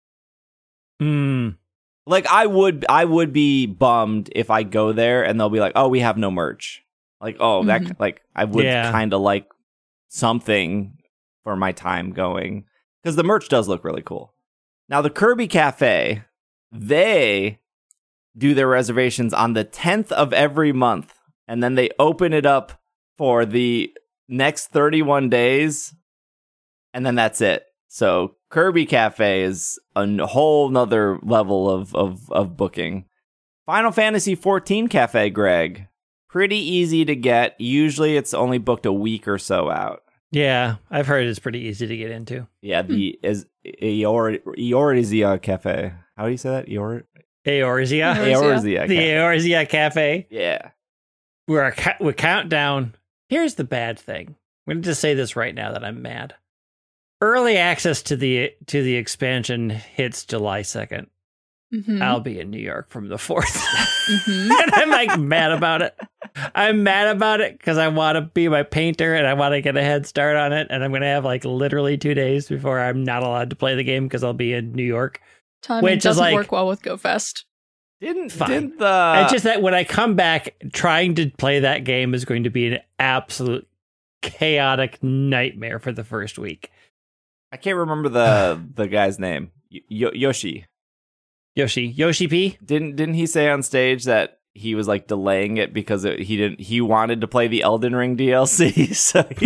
I would be bummed if I go there and they'll be oh, we have no merch. That I would kind of like something for my time going, because the merch does look really cool. Now the Kirby Cafe, they do their reservations on the 10th of every month, and then they open it up for the next 31 days, and then that's it. So Kirby Cafe is a whole nother level of booking. Final Fantasy XIV Cafe, Greg. Pretty easy to get. Usually it's only booked a week or so out. Yeah, I've heard it's pretty easy to get into. Yeah, the Eorzea Cafe. How do you say that? Eorzea? Eorzea. The Eorzea Cafe. Yeah. We're countdown. Here's the bad thing. I'm going to just say this right now that I'm mad. Early access to the expansion hits July 2nd. Mm-hmm. I'll be in New York from the 4th. Mm-hmm. And I'm mad about it. I'm mad about it because I want to be my painter and I want to get a head start on it. And I'm going to have literally 2 days before I'm not allowed to play the game because I'll be in New York. Timing doesn't work well with GoFest. It's just that when I come back, trying to play that game is going to be an absolute chaotic nightmare for the first week. I can't remember the guy's name. Yoshi P. Didn't he say on stage that he was delaying it because he wanted to play the Elden Ring DLC,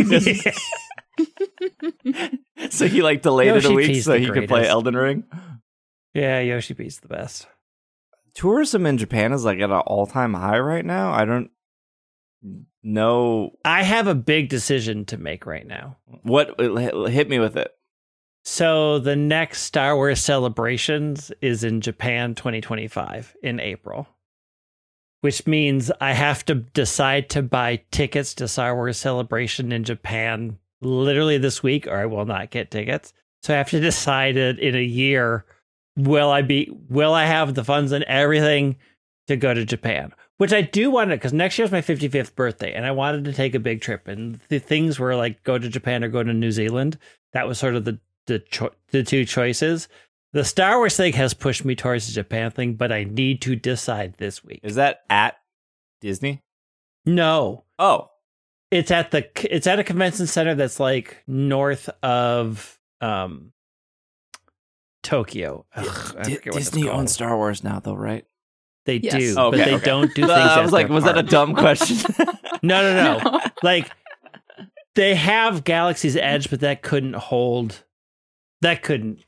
so he delayed Yoshi it a week P's so he could play Elden Ring. Yeah, Yoshi P's the best. Tourism in Japan is at an all-time high right now. I don't know. I have a big decision to make right now. What? Hit me with it. So the next Star Wars Celebrations is in Japan 2025 in April, which means I have to decide to buy tickets to Star Wars Celebration in Japan literally this week, or I will not get tickets. So I have to decide in a year, will I have the funds and everything to go to Japan? Which I do want to, because next year's my 55th birthday, and I wanted to take a big trip. And the things were go to Japan or go to New Zealand. That was sort of the two choices. The Star Wars thing has pushed me towards the Japan thing, but I need to decide this week. Is that at Disney? No. Oh. It's at a convention center that's like north of Tokyo. Disney owns Star Wars now, though, right? They do, but they don't do things. I was like, was that a dumb question? No. Like, they have Galaxy's Edge, but that couldn't hold. They couldn't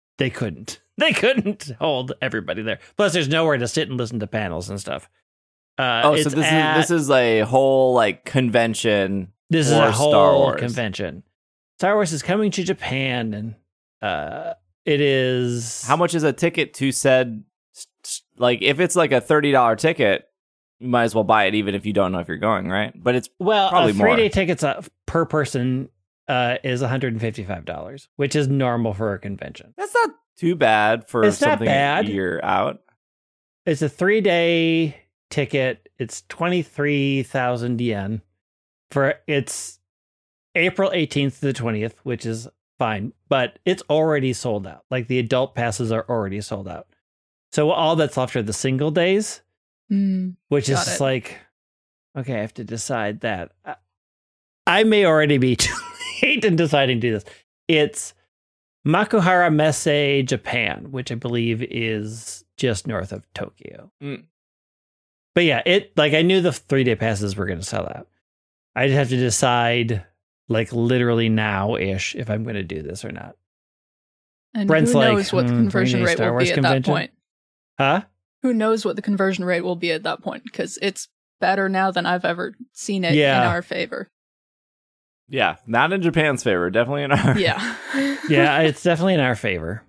hold everybody there. Plus, there's nowhere to sit and listen to panels and stuff. So this is a whole like convention. This is a whole convention. Star Wars is coming to Japan, and it is. How much is a ticket to said? Like, if it's like a $30 ticket, you might as well buy it, even if you don't know if you're going, right? But it's probably more. 3-day tickets per person is $155, which is normal for a convention. That's not too bad for something a year out. It's a 3-day ticket. It's 23,000 yen. It's April 18th to the 20th, which is fine, but it's already sold out. Like, the adult passes are already sold out. So all that's left are the single days, which is just like, okay, I have to decide that. I may already be too late in deciding to do this. It's Makuhara Messe, Japan, which I believe is just north of Tokyo. But yeah, I knew the 3-day passes were going to sell out. I just have to decide, like, literally now-ish if I'm going to do this or not. And Brent's who knows what the conversion rate will be at that point? Huh? Who knows what the conversion rate will be at that point? Because it's better now than I've ever seen it in our favor. Yeah, not in Japan's favor. Definitely in our. Yeah. Yeah, it's definitely in our favor.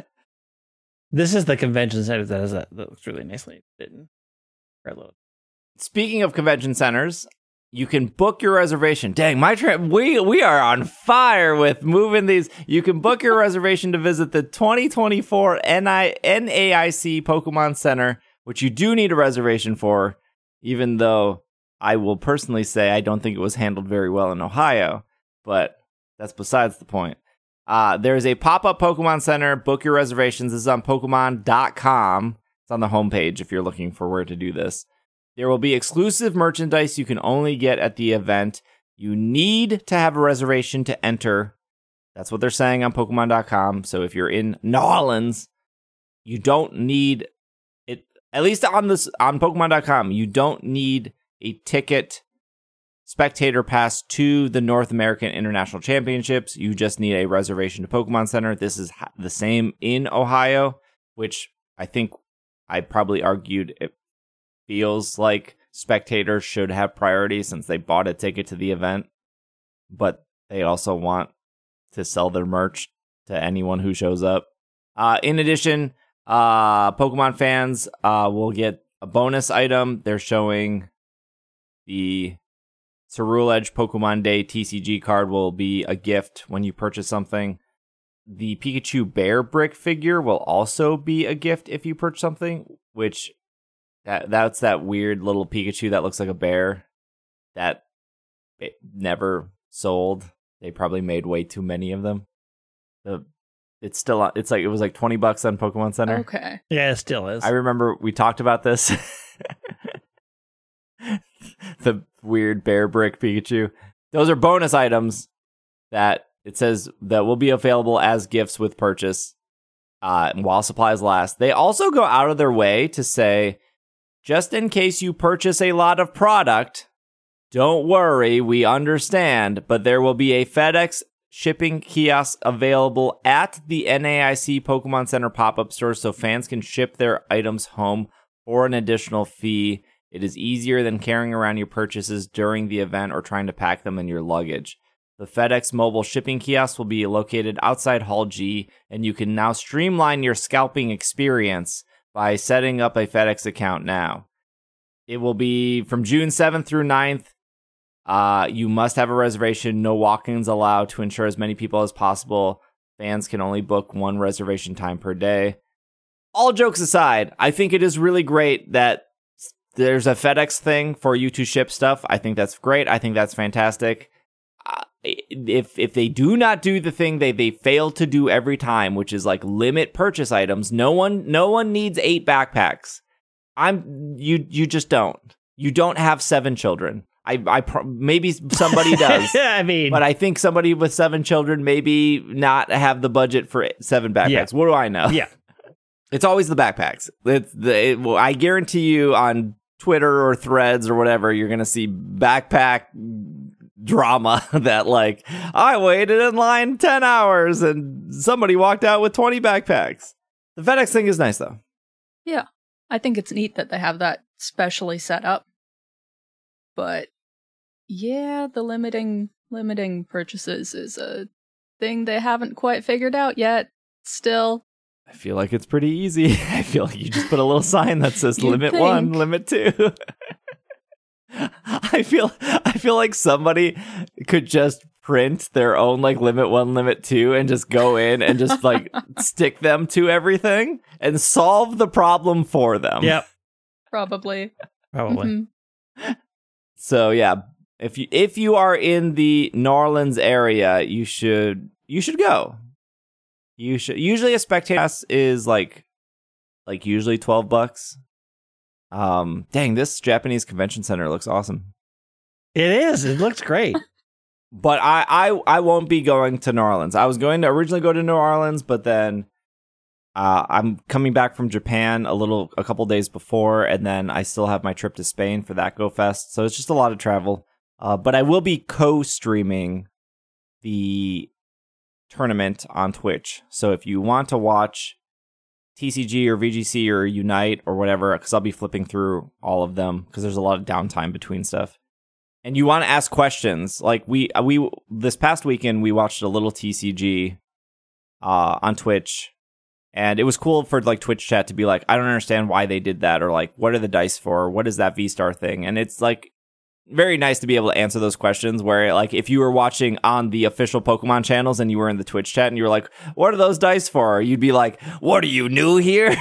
This is the convention center that looks really nicely written. Speaking of convention centers, you can book your reservation. Dang, my trip, we are on fire with moving these. You can book your reservation to visit the 2024 NAIC Pokemon Center, which you do need a reservation for, even though I will personally say I don't think it was handled very well in Ohio, but that's besides the point. There's a pop-up Pokemon Center. Book your reservations. This is on Pokemon.com. It's on the homepage if you're looking for where to do this. There will be exclusive merchandise you can only get at the event. You need to have a reservation to enter. That's what they're saying on Pokemon.com. So if you're in New Orleans, you don't need it. At least on Pokemon.com, you don't need a ticket spectator pass to the North American International Championships. You just need a reservation to Pokemon Center. This is the same in Ohio, which I think I probably argued it feels like spectators should have priority since they bought a ticket to the event, but they also want to sell their merch to anyone who shows up. In addition, Pokemon fans will get a bonus item. They're showing the Cerule Edge Pokemon Day TCG card will be a gift when you purchase something. The Pikachu Bear Brick figure will also be a gift if you purchase something, which that's that weird little Pikachu that looks like a bear that never sold. They probably made way too many of them. It was like $20 on Pokemon Center. Okay. Yeah, it still is. I remember we talked about this. The weird bear brick Pikachu. Those are bonus items that it says that will be available as gifts with purchase while supplies last. They also go out of their way to say, just in case you purchase a lot of product, don't worry, we understand, but there will be a FedEx shipping kiosk available at the NAIC Pokemon Center pop-up store so fans can ship their items home for an additional fee. It is easier than carrying around your purchases during the event or trying to pack them in your luggage. The FedEx mobile shipping kiosk will be located outside Hall G, and you can now streamline your scalping experience by setting up a FedEx account now. It will be from June 7th through 9th. You must have a reservation. No walk-ins allowed to ensure as many people as possible. Fans can only book one reservation time per day. All jokes aside, I think it is really great that there's a FedEx thing for you to ship stuff. I think that's great. I think that's fantastic. if they do not do the thing they fail to do every time, which is like limit purchase items, no one needs 8 backpacks. You just don't. You don't have 7 children. Maybe somebody does. I mean, but I think somebody with 7 children maybe not have the budget for 7 backpacks. Yeah. What do I know? Yeah, it's always the backpacks. I guarantee you on Twitter or Threads or whatever, you're gonna see backpack drama that like I waited in line 10 hours and somebody walked out with 20 backpacks. The FedEx thing is nice though. Yeah, I think it's neat that they have that specially set up, but. Yeah, the limiting purchases is a thing they haven't quite figured out yet. Still, I feel like it's pretty easy. I feel like you just put a little sign that says limit 1, limit 2. I feel like somebody could just print their own like limit 1, limit 2 and just go in and just like stick them to everything and solve the problem for them. Yep. Probably. Mm-hmm. So yeah. If you are in the New Orleans area, you should go. You should. Usually a spectator pass is like usually $12. Dang, this Japanese convention center looks awesome. It is. It looks great. But I won't be going to New Orleans. I was going to originally go to New Orleans, but then I'm coming back from Japan a couple days before, and then I still have my trip to Spain for that Go Fest. So it's just a lot of travel. But I will be co-streaming the tournament on Twitch. So if you want to watch TCG or VGC or Unite or whatever, because I'll be flipping through all of them because there's a lot of downtime between stuff. And you want to ask questions, like we this past weekend we watched a little TCG on Twitch, and it was cool for like Twitch chat to be like, I don't understand why they did that, or like, what are the dice for? What is that V-Star thing? And it's like very nice to be able to answer those questions where like if you were watching on the official Pokemon channels and you were in the Twitch chat and you were like, what are those dice for? You'd be like, what are you new here?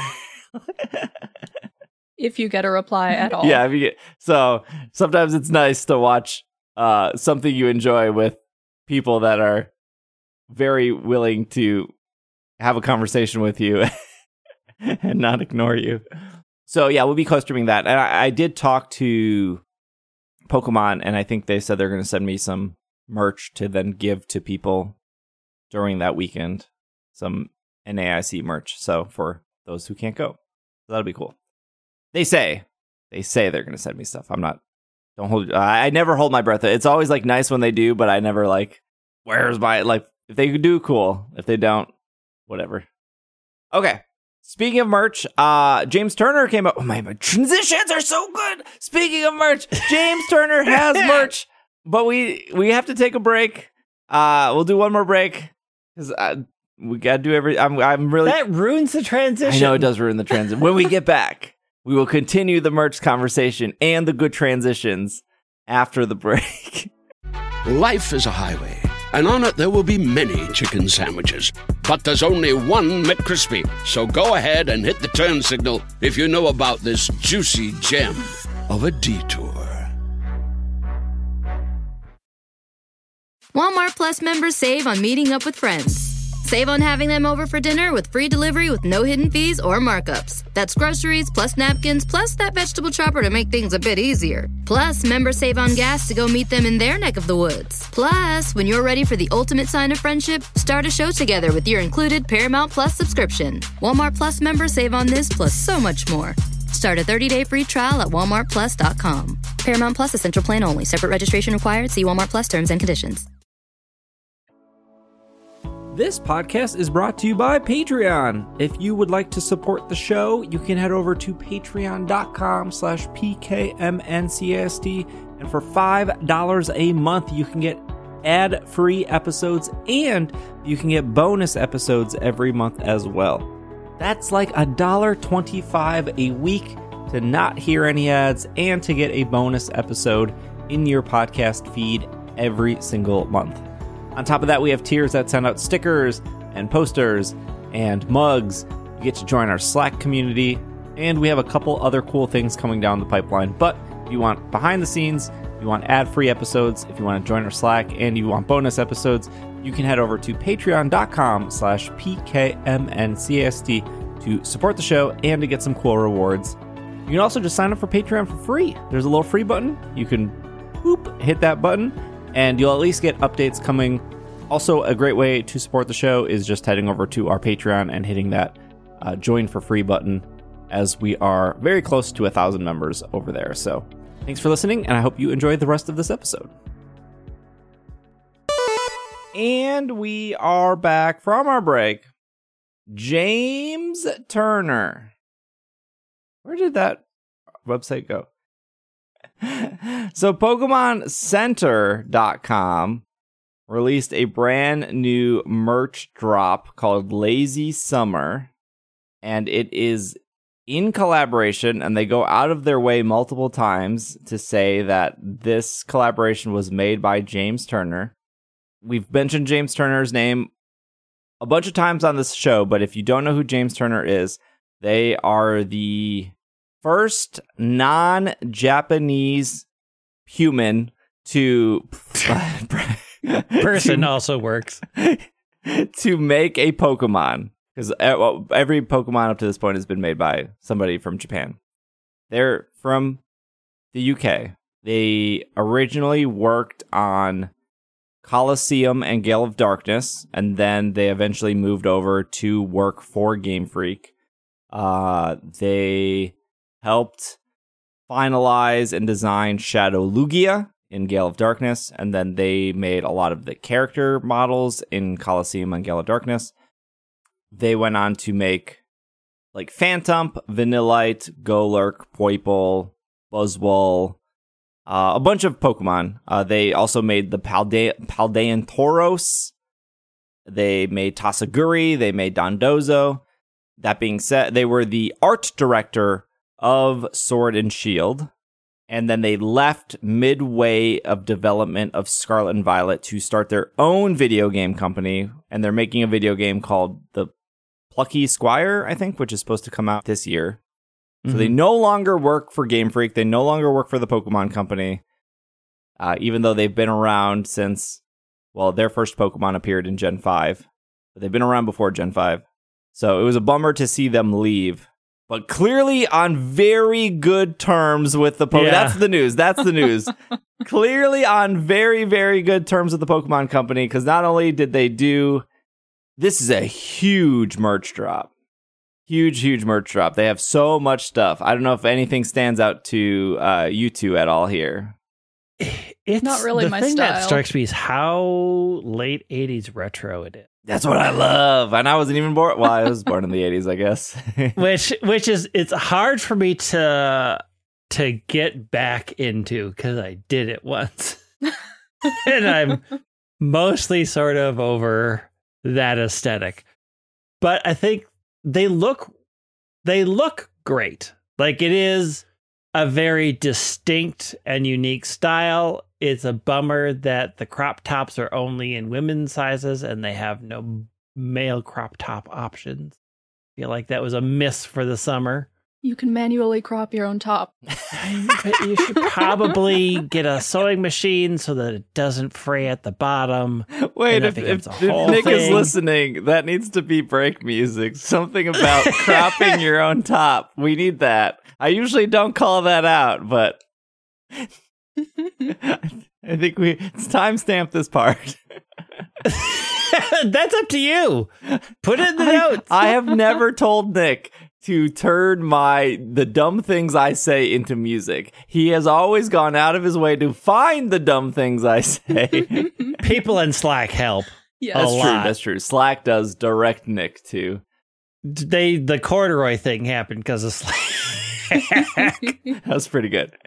If you get a reply at all. Yeah, so sometimes it's nice to watch something you enjoy with people that are very willing to have a conversation with you and not ignore you. So yeah, we'll be co-streaming that. And I did talk to Pokemon, and I think they said they're going to send me some merch to then give to people during that weekend, some NAIC merch. So for those who can't go, so that'll be cool. They say they're going to send me stuff. I never hold my breath. It's always like nice when they do, but I never like, where's my, like, if they do, cool. If they don't, whatever. Okay. Speaking of merch, James Turner came up. Oh my transitions are so good. Speaking of merch, James Turner has merch, but we have to take a break. We'll do one more break because we got to do I'm really. That ruins the transition. I know it does ruin the transition. When we get back, we will continue the merch conversation and the good transitions after the break. Life is a highway, and on it there will be many chicken sandwiches. But there's only one McCrispy. So go ahead and hit the turn signal if you know about this juicy gem of a detour. Walmart Plus members save on meeting up with friends. Save on having them over for dinner with free delivery with no hidden fees or markups. That's groceries, plus napkins, plus that vegetable chopper to make things a bit easier. Plus, members save on gas to go meet them in their neck of the woods. Plus, when you're ready for the ultimate sign of friendship, start a show together with your included Paramount Plus subscription. Walmart Plus members save on this plus so much more. Start a 30-day free trial at walmartplus.com. Paramount Plus Essential Plan only. Separate registration required. See Walmart Plus terms and conditions. This podcast is brought to you by Patreon. If you would like to support the show, you can head over to patreon.com/PKMNCAST. And for $5 a month, you can get ad-free episodes and you can get bonus episodes every month as well. That's like $1.25 a week to not hear any ads and to get a bonus episode in your podcast feed every single month. On top of that, we have tiers that send out stickers and posters and mugs. You get to join our Slack community, and we have a couple other cool things coming down the pipeline. But if you want behind the scenes, If you want ad-free episodes, if you want to join our Slack, and you want bonus episodes, you can head over to patreon.com/PKMNCAST to support the show and to get some cool rewards. You can also just sign up for Patreon for free. There's a little free button. You can hit that button, and you'll at least get updates coming. Also, a great way to support the show is just heading over to our Patreon and hitting that join for free button, as we are very close to 1,000 members over there. So thanks for listening, and I hope you enjoy the rest of this episode. And we are back from our break. James Turner. Where did that website go? So PokemonCenter.com released a brand new merch drop called Lazy Summer, and it is in collaboration, and they go out of their way multiple times to say that this collaboration was made by James Turner. We've mentioned James Turner's name a bunch of times on this show, but if you don't know who James Turner is, they are the first non-Japanese human to person also works to make a Pokemon, because every Pokemon up to this point has been made by somebody from Japan. They're from the UK. They originally worked on Colosseum and Gale of Darkness, and then they eventually moved over to work for Game Freak. They helped finalize and design Shadow Lugia in Gale of Darkness, and then they made a lot of the character models in Colosseum and Gale of Darkness. They went on to make like Phantump, Vanillite, Golurk, Poipole, Buzzwole, a bunch of Pokemon. They also made the Paldean Tauros. They made Tasaguri. They made Dondozo. That being said, they were the art director of Sword and Shield. And then they left midway of development of Scarlet and Violet to start their own video game company. And they're making a video game called The Plucky Squire, I think, which is supposed to come out this year. So they no longer work for Game Freak. They no longer work for the Pokemon Company, even though they've been around since, well, their first Pokemon appeared in Gen 5. But they've been around before Gen 5. So it was a bummer to see them leave. But clearly on very good terms with the Pokemon. Yeah. That's the news. Clearly on very, very good terms with the Pokemon Company, because not only did they do... This is a huge merch drop. Huge merch drop. They have so much stuff. I don't know if anything stands out to you two at all here. It's not really my style. The thing that strikes me is how late 80s retro it is. That's what I love. And I wasn't even born. Well, I was born in the 80s, I guess. which is, it's hard for me to get back into, because I did it once. And I'm mostly sort of over that aesthetic. But I think they look great. Like, it is a very distinct and unique style. It's a bummer that the crop tops are only in women's sizes and they have no male crop top options. I feel like that was a miss for the summer. You can manually crop your own top. But you should probably get a sewing machine so that it doesn't fray at the bottom. Wait, if Nick is listening, that needs to be break music. Something about cropping your own top. We need that. I usually don't call that out, but I think it's timestamp this part. That's up to you. Put it in the notes. I have never told Nick to turn the dumb things I say into music. He has always gone out of his way to find the dumb things I say. People in Slack help. Yeah, that's true. Slack does direct Nick too. The corduroy thing happened because of Slack. That's pretty good.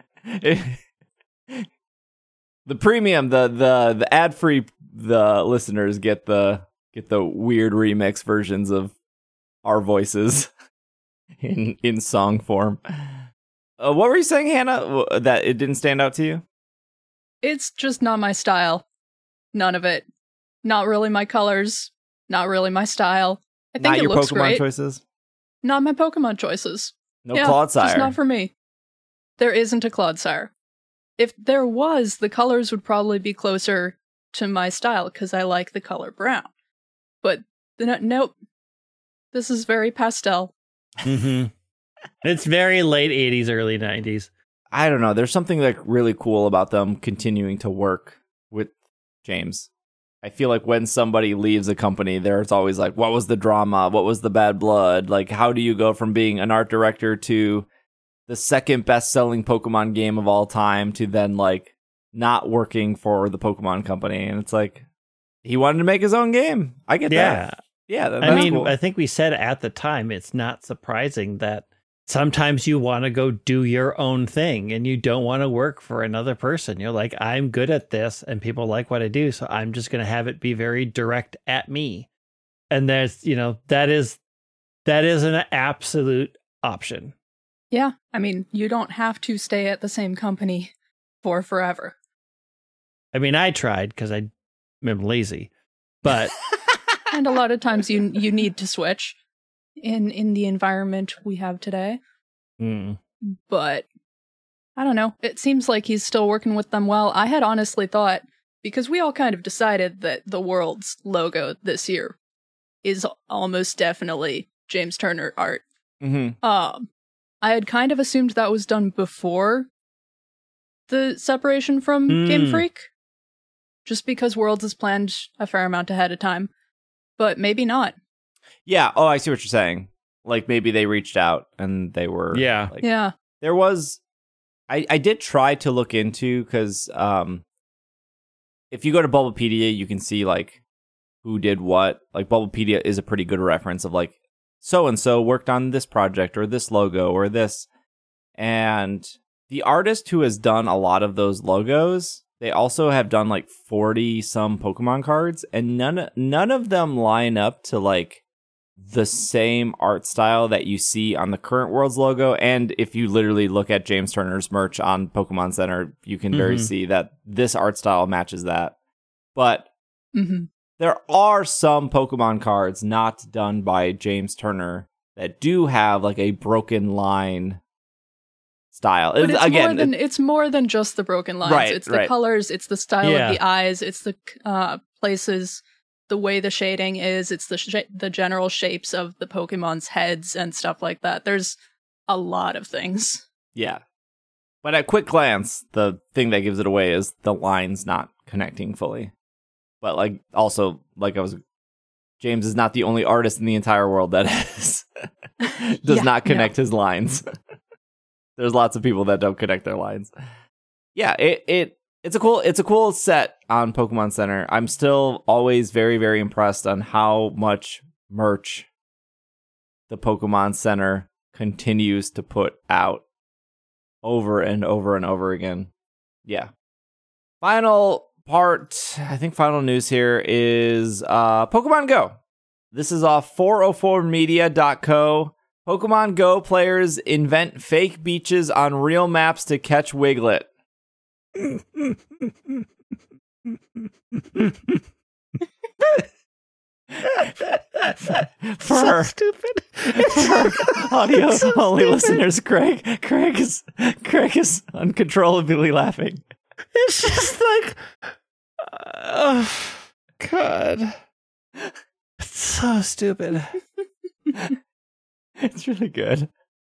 The premium, the ad free, the listeners get the weird remix versions of our voices in song form. What were you saying, Hannah? That it didn't stand out to you? It's just not my style. None of it. Not really my colors. Not really my style. I think not it looks Pokemon great. Choices? Not my Pokemon choices. No Clodsire. Just not for me. There isn't a Clodsire. if there was, the colors would probably be closer to my style because I like the color brown. But nope, this is very pastel. Mm-hmm. It's very late 80s, early 90s. I don't know. There's something like really cool about them continuing to work with James. I feel like when somebody leaves a company, there's always like, what was the drama? What was the bad blood? Like, how do you go from being an art director to the second best-selling Pokemon game of all time to then like not working for the Pokemon company? And it's like, he wanted to make his own game. I get that. Yeah. I mean, cool. I think we said at the time, it's not surprising that sometimes you want to go do your own thing and you don't want to work for another person. You're like, I'm good at this and people like what I do, so I'm just going to have it be very direct at me. And there's, that is an absolute option. Yeah. I mean, you don't have to stay at the same company for forever. I mean, I tried because I'm lazy, but... And a lot of times you need to switch in the environment we have today. But I don't know. It seems like he's still working with them well. I had honestly thought, because we all kind of decided that the World's logo this year is almost definitely James Turner art. Mm-hmm. I had kind of assumed that was done before the separation from Game Freak, just because Worlds is planned a fair amount ahead of time. But maybe not. Yeah. Oh, I see what you're saying. Like maybe they reached out and they were. Yeah. Like, yeah. There was. I did try to look into because if you go to Bulbapedia, you can see like who did what. Like Bulbapedia is a pretty good reference of like so and so worked on this project or this logo or this. And the artist who has done a lot of those logos, they also have done like 40 some Pokemon cards, and none of them line up to like the same art style that you see on the current World's logo. And if you literally look at James Turner's merch on Pokemon Center, you can very see that this art style matches that. But there are some Pokemon cards not done by James Turner that do have like a broken line style. But it's more than just the broken lines. Right, it's the colors, it's the style of the eyes, it's the places, the way the shading is, it's the general shapes of the Pokemon's heads and stuff like that. There's a lot of things. Yeah. But at quick glance, the thing that gives it away is the lines not connecting fully. But like also, James is not the only artist in the entire world that does not connect his lines. There's lots of people that don't connect their lines. Yeah, it's a cool set on Pokemon Center. I'm still always very, very impressed on how much merch the Pokemon Center continues to put out over and over and over again. Yeah. Final news here is Pokemon Go. This is off 404media.co. Pokemon Go players invent fake beaches on real maps to catch Wiglet. So stupid. For audio only listeners, Craig is uncontrollably laughing. It's just like, oh God, it's so stupid. It's really good.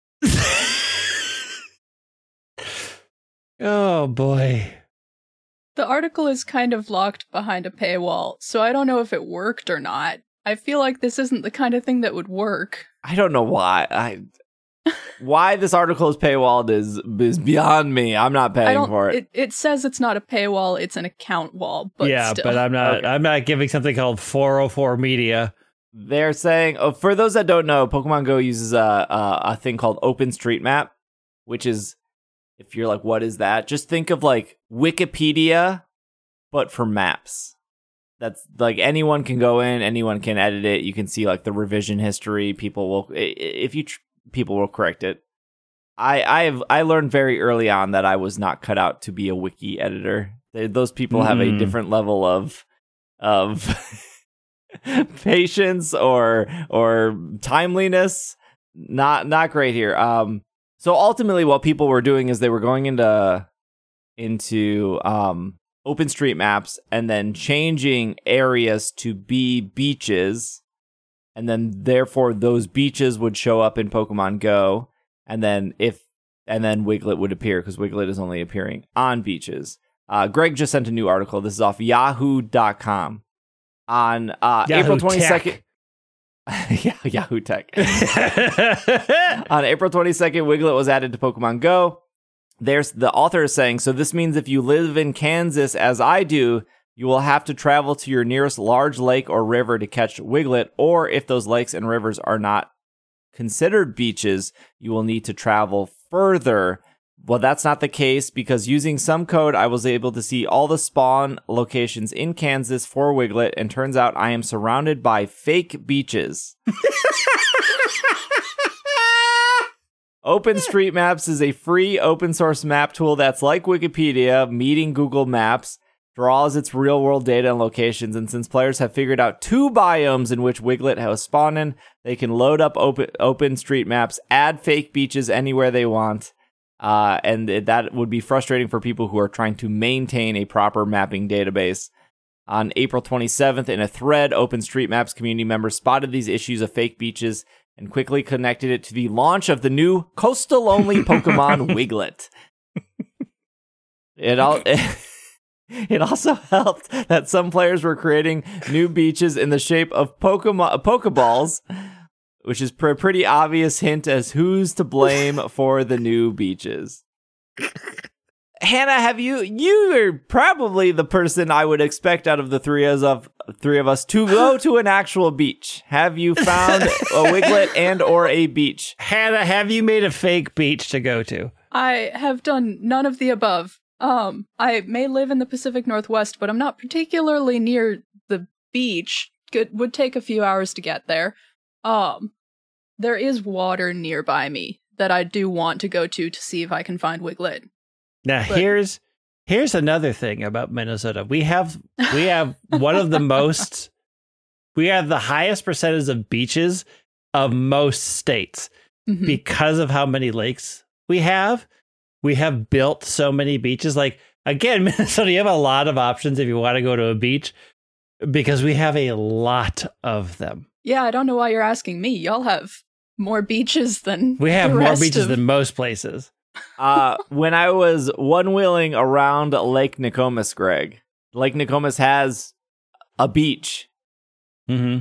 Oh boy. The article is kind of locked behind a paywall, so I don't know if it worked or not. I feel like this isn't the kind of thing that would work. I don't know why. Why this article is paywalled is beyond me. I'm not paying for it. It says it's not a paywall, it's an account wall, but still. But I'm not. Okay. I'm not giving something called 404 Media. They're saying, for those that don't know, Pokemon Go uses a thing called OpenStreetMap, which is, if you're like, what is that? Just think of like Wikipedia, but for maps. That's like anyone can go in, anyone can edit it. You can see like the revision history. People will correct it. I learned very early on that I was not cut out to be a wiki editor. Those people have a different level of patience or timeliness. Not great here. So ultimately what people were doing is they were going into into OpenStreetMaps and then changing areas to be beaches. And then therefore those beaches would show up in Pokemon Go. And then Wiglet would appear because Wiglet is only appearing on beaches. Greg just sent a new article. This is off yahoo.com. On April 22nd. Yeah, Yahoo Tech. On April 22nd, Wiglet was added to Pokemon Go. The author is saying, so this means if you live in Kansas as I do, you will have to travel to your nearest large lake or river to catch Wiglet, or if those lakes and rivers are not considered beaches, you will need to travel further. Well, that's not the case because using some code, I was able to see all the spawn locations in Kansas for Wiglet, and turns out I am surrounded by fake beaches. OpenStreetMaps is a free open source map tool that's like Wikipedia, meeting Google Maps, draws its real world data and locations, and since players have figured out 2 biomes in which Wiglet has spawned in, they can load up OpenStreetMaps, add fake beaches anywhere they want, and that would be frustrating for people who are trying to maintain a proper mapping database. On April 27th, in a thread, OpenStreetMaps community members spotted these issues of fake beaches and quickly connected it to the launch of the new coastal-only Pokemon Wiglet. It also helped that some players were creating new beaches in the shape of Pokeballs, which is a pretty obvious hint as who's to blame for the new beaches. Hannah, you are probably the person I would expect out of the three of us to go to an actual beach. Have you found a Wiglet and or a beach? Hannah, have you made a fake beach to go to? I have done none of the above. I may live in the Pacific Northwest, but I'm not particularly near the beach. It would take a few hours to get there. There is water nearby me that I do want to go to see if I can find Wiglet. Now, here's another thing about Minnesota. We have one of the most, we have the highest percentage of beaches of most states because of how many lakes we have. We have built so many beaches. Like, again, Minnesota, you have a lot of options if you want to go to a beach because we have a lot of them. Yeah, I don't know why you're asking me. Y'all have more beaches than we have more beaches than most places. When I was one-wheeling around Lake Nokomis, Greg, Lake Nokomis has a beach. And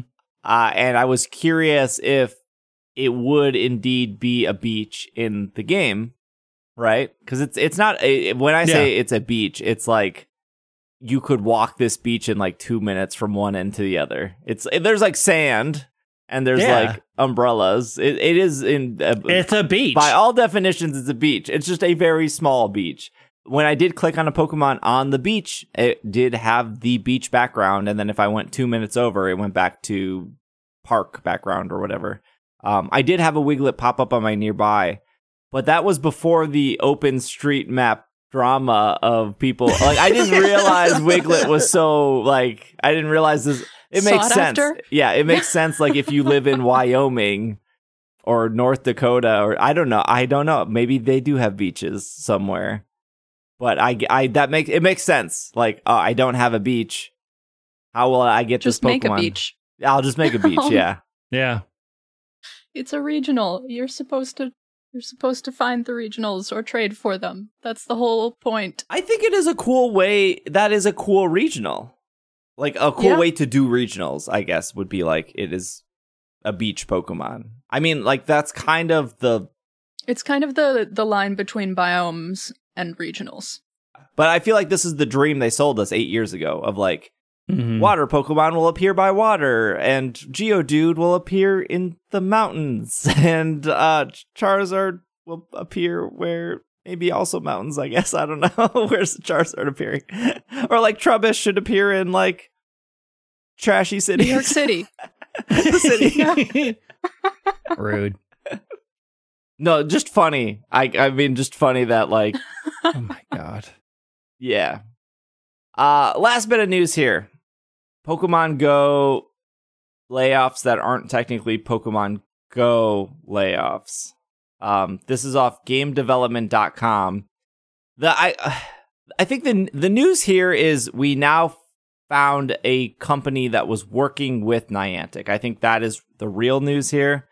I was curious if it would indeed be a beach in the game, right? Because it's not, when I say it's a beach, it's like you could walk this beach in like 2 minutes from one end to the other. There's like sand. And there's like umbrellas. It is it's a beach. By all definitions, it's a beach. It's just a very small beach. When I did click on a Pokemon on the beach, it did have the beach background. And then if I went 2 minutes over, it went back to park background or whatever. I did have a Wiglet pop up on my nearby, but that was before the OpenStreetMap drama of people. Like, I didn't realize Wiglet was so, like, I didn't realize this. It makes sense. After? Yeah, it makes sense. Like if you live in Wyoming or North Dakota, or I don't know. Maybe they do have beaches somewhere. But it makes sense. Like, I don't have a beach. How will I get this Pokemon? Just make a beach. I'll just make a beach. Yeah. Yeah. It's a regional. You're supposed to find the regionals or trade for them. That's the whole point. I think it is a cool way. That is a cool regional. Like, a cool way to do regionals, I guess, would be like, it is a beach Pokemon. I mean, like, that's kind of the... It's kind of the line between biomes and regionals. But I feel like this is the dream they sold us 8 years ago of, like, water Pokemon will appear by water, and Geodude will appear in the mountains, and Charizard will appear where... Maybe also mountains, I guess. I don't know. Where's the Charizard appearing? Or like Trubbish should appear in like trashy cities. New York City. The city. Rude. No, just funny. I mean, just funny that like. Oh my God. Yeah. Last bit of news here. Pokemon Go layoffs that aren't technically Pokemon Go layoffs. This is off GameDevelopment.com. I think the news here is we now found a company that was working with Niantic. I think that is the real news here.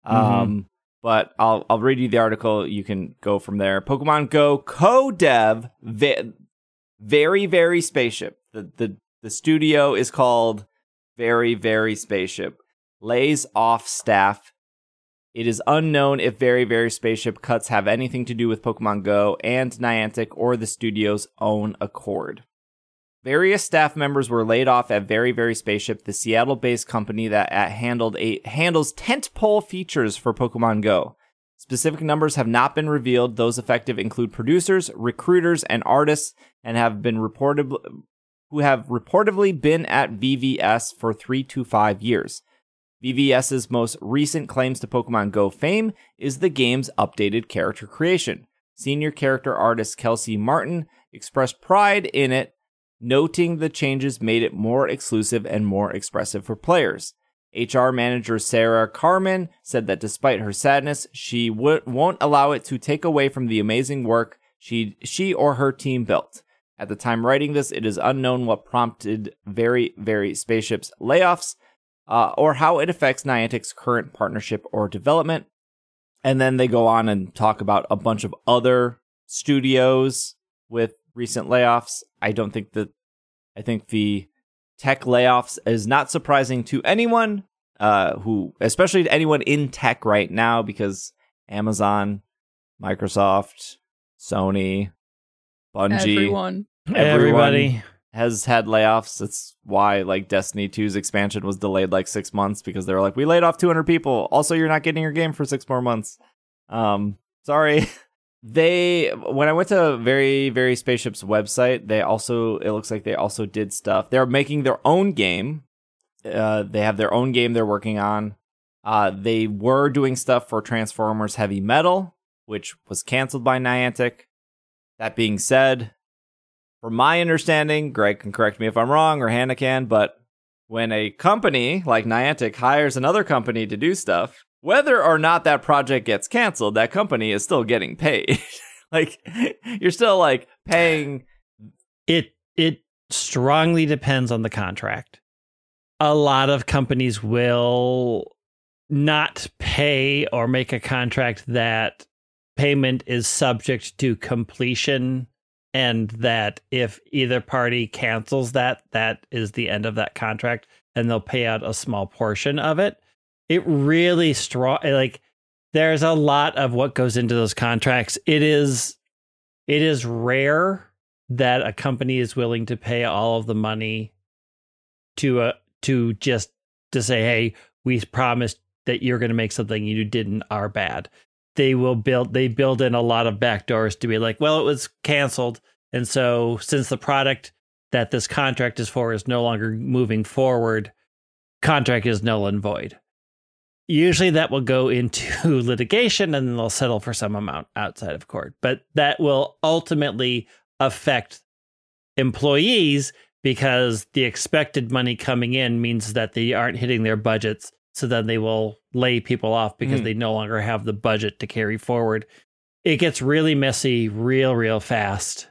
But I'll read you the article. You can go from there. Pokemon Go co-dev Very Very Spaceship. The studio is called Very Very Spaceship. Lays off staff. It is unknown if Very Very Spaceship cuts have anything to do with Pokemon Go and Niantic or the studio's own accord. Various staff members were laid off at Very Very Spaceship, the Seattle-based company that handles tentpole features for Pokemon Go. Specific numbers have not been revealed. Those affected include producers, recruiters, and artists, and have reportedly been at VVS for 3 to 5 years. VVS's most recent claims to Pokemon Go fame is the game's updated character creation. Senior character artist Kelsey Martin expressed pride in it, noting the changes made it more exclusive and more expressive for players. HR manager Sarah Carmen said that despite her sadness, she won't allow it to take away from the amazing work she or her team built. At the time writing this, it is unknown what prompted Very Very Spaceship's layoffs, or how it affects Niantic's current partnership or development. And then they go on and talk about a bunch of other studios with recent layoffs. I think the tech layoffs is not surprising to anyone, especially to anyone in tech right now, because Amazon, Microsoft, Sony, Bungie, everybody has had layoffs. That's why Destiny 2's expansion was delayed 6 months, because they were like, we laid off 200 people. Also, you're not getting your game for 6 more months. Sorry. When I went to Very Very Spaceship's website, it looks like they also did stuff. They're making their own game. They have their own game they're working on. They were doing stuff for Transformers Heavy Metal, which was canceled by Niantic. That being said, from my understanding, Greg can correct me if I'm wrong, or Hannah can, but when a company like Niantic hires another company to do stuff, whether or not that project gets canceled, that company is still getting paid. You're still paying. It strongly depends on the contract. A lot of companies will not pay or make a contract that payment is subject to completion, and that if either party cancels that is the end of that contract, and they'll pay out a small portion of it. It really strong. There's a lot of what goes into those contracts. It is rare that a company is willing to pay all of the money to say, hey, we promised that you're going to make something you didn't, are bad. They build in a lot of backdoors to be like, well, it was canceled, and so since the product that this contract is for is no longer moving forward, contract is null and void. Usually that will go into litigation, and then they'll settle for some amount outside of court. But that will ultimately affect employees, because the expected money coming in means that they aren't hitting their budgets. So then they will lay people off because they no longer have the budget to carry forward. It gets really messy real fast.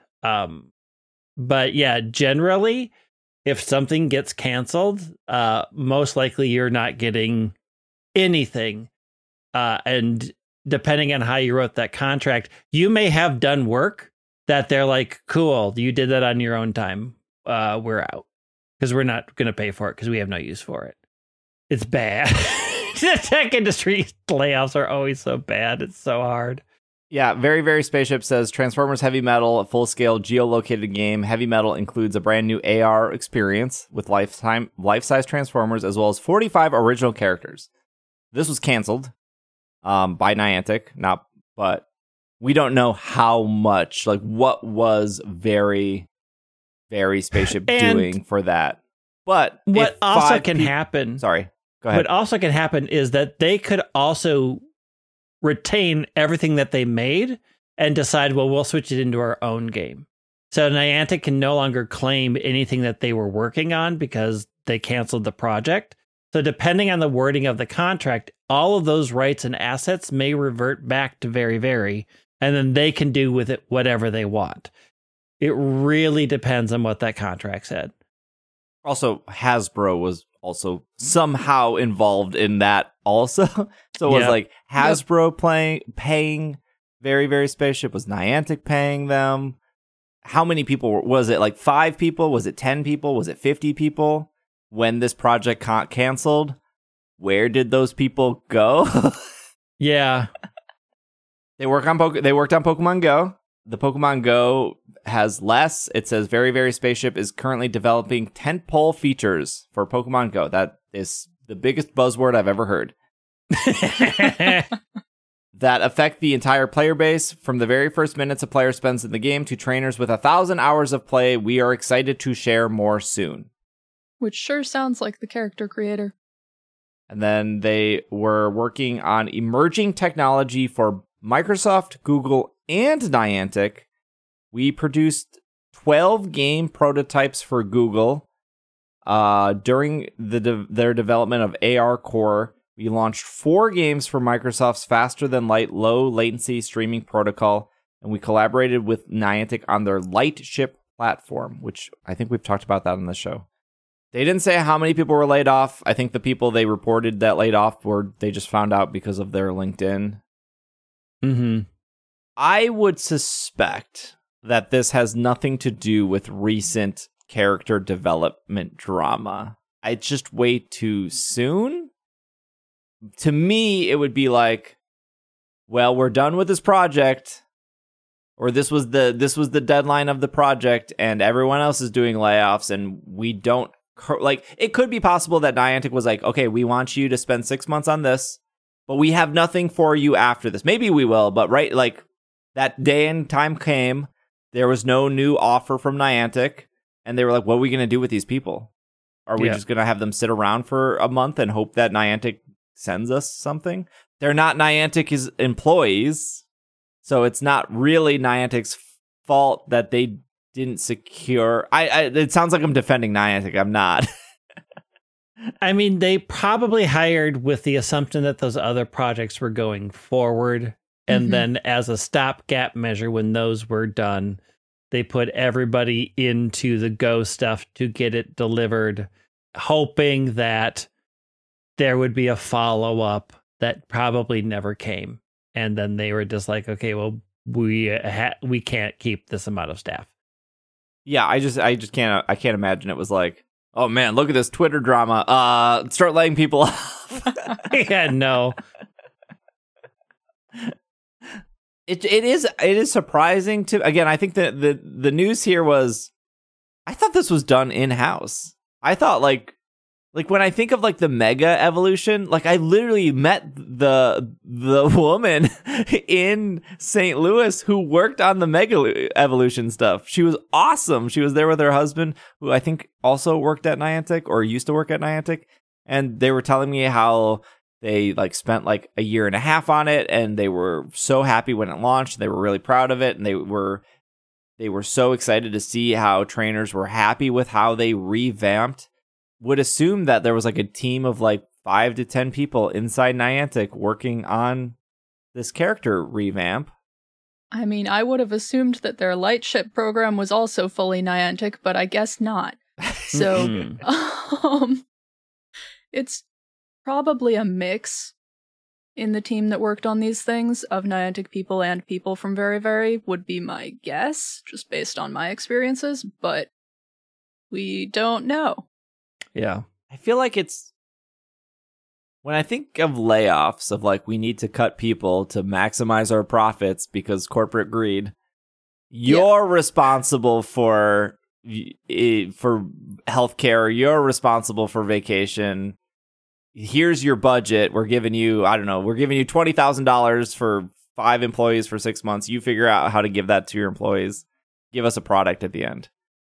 But yeah, generally, if something gets canceled, most likely you're not getting anything. And depending on how you wrote that contract, you may have done work that they're like, cool, you did that on your own time. We're out, because we're not going to pay for it because we have no use for it. It's bad. The tech industry layoffs are always so bad. It's so hard. Yeah, Very Very Spaceship says Transformers Heavy Metal, a full-scale geolocated game. Heavy Metal includes a brand new AR experience with life-size Transformers, as well as 45 original characters. This was canceled by Niantic, but we don't know how much. What was Very Very Spaceship doing for that? But what also can happen. Sorry. Go ahead. What also can happen is that they could also retain everything that they made and decide, well, we'll switch it into our own game. So Niantic can no longer claim anything that they were working on because they canceled the project. So depending on the wording of the contract, all of those rights and assets may revert back to Very Very, and then they can do with it whatever they want. It really depends on what that contract said. Also, Hasbro was also somehow involved in that also. So it was like Hasbro paying Very, Very Spaceship. Was Niantic paying them? How many people? Was it like 5 people? Was it 10 people? Was it 50 people? When this project canceled, where did those people go? Yeah. They worked on Pokemon Go. The Pokemon Go has less. It says Very, Very Spaceship is currently developing tentpole features for Pokemon Go. That is the biggest buzzword I've ever heard. That affect the entire player base. From the very first minutes a player spends in the game to trainers with 1,000 hours of play, we are excited to share more soon. Which sure sounds like the character creator. And then they were working on emerging technology for Microsoft, Google, and Niantic. We produced 12 game prototypes for Google during their development of ARCore. We launched 4 games for Microsoft's faster-than-light, low-latency streaming protocol, and we collaborated with Niantic on their Lightship platform, which I think we've talked about that on the show. They didn't say how many people were laid off. I think the people they reported that laid off they just found out because of their LinkedIn. Mm-hmm. I would suspect that this has nothing to do with recent character development drama. It's just way too soon. To me, it would be like, well, we're done with this project, or this was the deadline of the project, and everyone else is doing layoffs, and we don't like. It could be possible that Niantic was like, okay, we want you to spend 6 months on this, but we have nothing for you after this. Maybe we will, but right, like that day and time came, there was no new offer from Niantic, and they were like, what are we going to do with these people? Are we just going to have them sit around for a month and hope that Niantic sends us something? They're not Niantic's employees, so it's not really Niantic's fault that they didn't secure. It sounds like I'm defending Niantic. I'm not. I mean, they probably hired with the assumption that those other projects were going forward, and then as a stopgap measure, when those were done, they put everybody into the Go stuff to get it delivered, hoping that there would be a follow-up that probably never came. And then they were just like, okay, well, we can't keep this amount of staff. Yeah, I just can't imagine it was like, oh man, look at this Twitter drama. Start laying people off. Yeah, no. It is surprising to, again, I think that the news here was, I thought this was done in-house. I thought like when I think of like the Mega Evolution, like I literally met the woman in St. Louis who worked on the Mega Evolution stuff. She was awesome. She was there with her husband, who I think also worked at Niantic or used to work at Niantic. And they were telling me how they like spent like a year and a half on it, and they were so happy when it launched. They were really proud of it, and they were so excited to see how trainers were happy with how they revamped. Would assume that there was like a team of like 5 to 10 people inside Niantic working on this character revamp. I mean, I would have assumed that their Lightship program was also fully Niantic, but I guess not. So, it's probably a mix in the team that worked on these things of Niantic people and people from Very Very would be my guess, just based on my experiences, but we don't know. Yeah. I feel like it's, when I think of layoffs, of like, we need to cut people to maximize our profits because corporate greed, you're responsible for healthcare, you're responsible for vacation. Here's your budget. We're giving you, I don't know, we're giving you $20,000 for 5 employees for 6 months. You figure out how to give that to your employees. Give us a product at the end.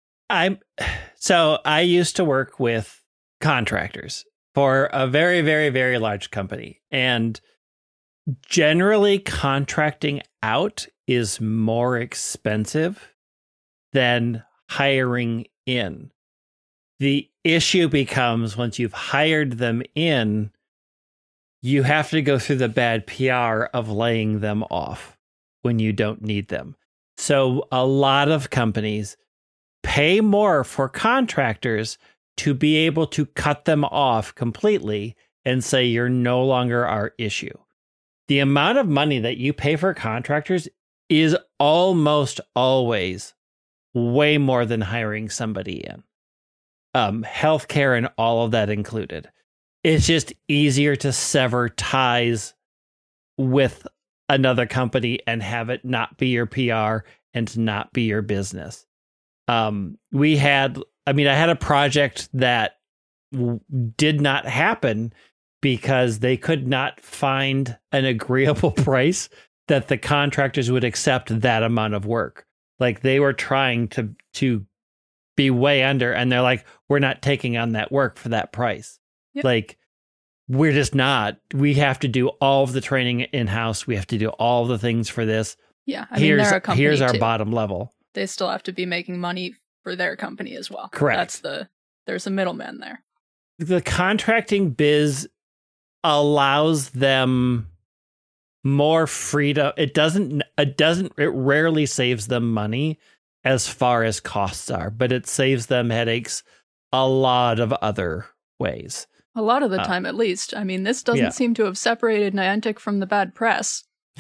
So I used to work with contractors for a very, very, very large company. And generally contracting out is more expensive than hiring in. The issue becomes once you've hired them in, you have to go through the bad PR of laying them off when you don't need them. So a lot of companies pay more for contractors to be able to cut them off completely and say you're no longer our issue. The amount of money that you pay for contractors is almost always way more than hiring somebody in. Healthcare and all of that included. It's just easier to sever ties with another company and have it not be your PR and not be your business. I had a project that did not happen because they could not find an agreeable price that the contractors would accept that amount of work. Like they were trying to be way under, and they're like, we're not taking on that work for that price. Yep. Like, we're just not. We have to do all of the training in-house. We have to do all the things for this. Yeah, I mean, they're a company here's our too. bottom level. They still have to be making money for their company as well. Correct. There's a middleman there. The contracting biz allows them more freedom. It rarely saves them money as far as costs are, but it saves them headaches a lot of other ways. A lot of the time, at least. I mean, this doesn't seem to have separated Niantic from the bad press.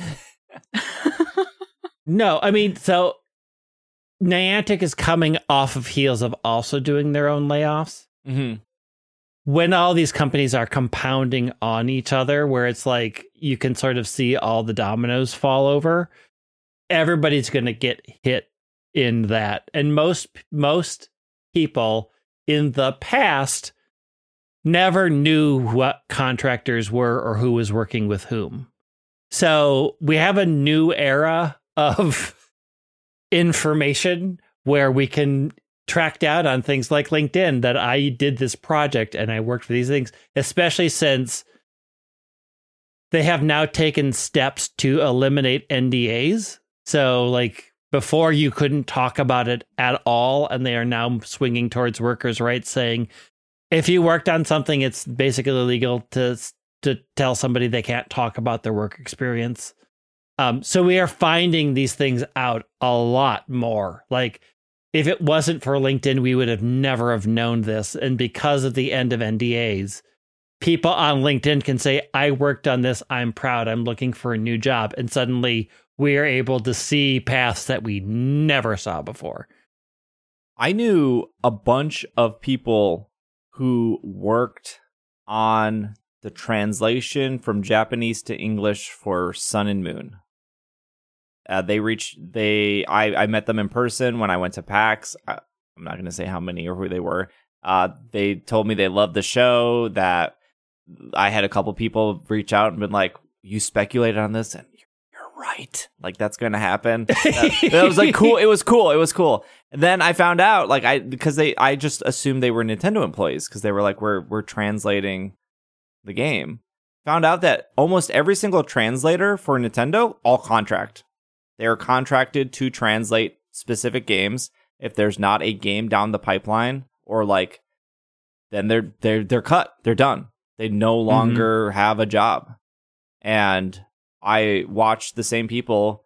No, I mean, so Niantic is coming off of heels of also doing their own layoffs. Mm-hmm. When all these companies are compounding on each other, where it's like you can sort of see all the dominoes fall over, everybody's going to get hit in that. And most people in the past never knew what contractors were or who was working with whom. So we have a new era of information where we can track down on things like LinkedIn that I did this project and I worked for these things, especially since they have now taken steps to eliminate NDAs. So like before you couldn't talk about it at all, and they are now swinging towards workers' rights, saying if you worked on something, it's basically illegal to tell somebody they can't talk about their work experience. So we are finding these things out a lot more. Like if it wasn't for LinkedIn, we would have never have known this. And because of the end of NDAs, people on LinkedIn can say, I worked on this. I'm proud. I'm looking for a new job. And suddenly we are able to see paths that we never saw before. I knew a bunch of people who worked on the translation from Japanese to English for Sun and Moon. I met them in person when I went to PAX. I'm not going to say how many or who they were. They told me they loved the show, that I had a couple people reach out and been like, you speculated on this and you're right. Like that's going to happen. That was like cool. It was cool. And then I found out I just assumed they were Nintendo employees because they were like, we're translating the game. Found out that almost every single translator for Nintendo, all contract. They are contracted to translate specific games. If there's not a game down the pipeline, or like, then they're cut. They're done. They no longer have a job. And I watched the same people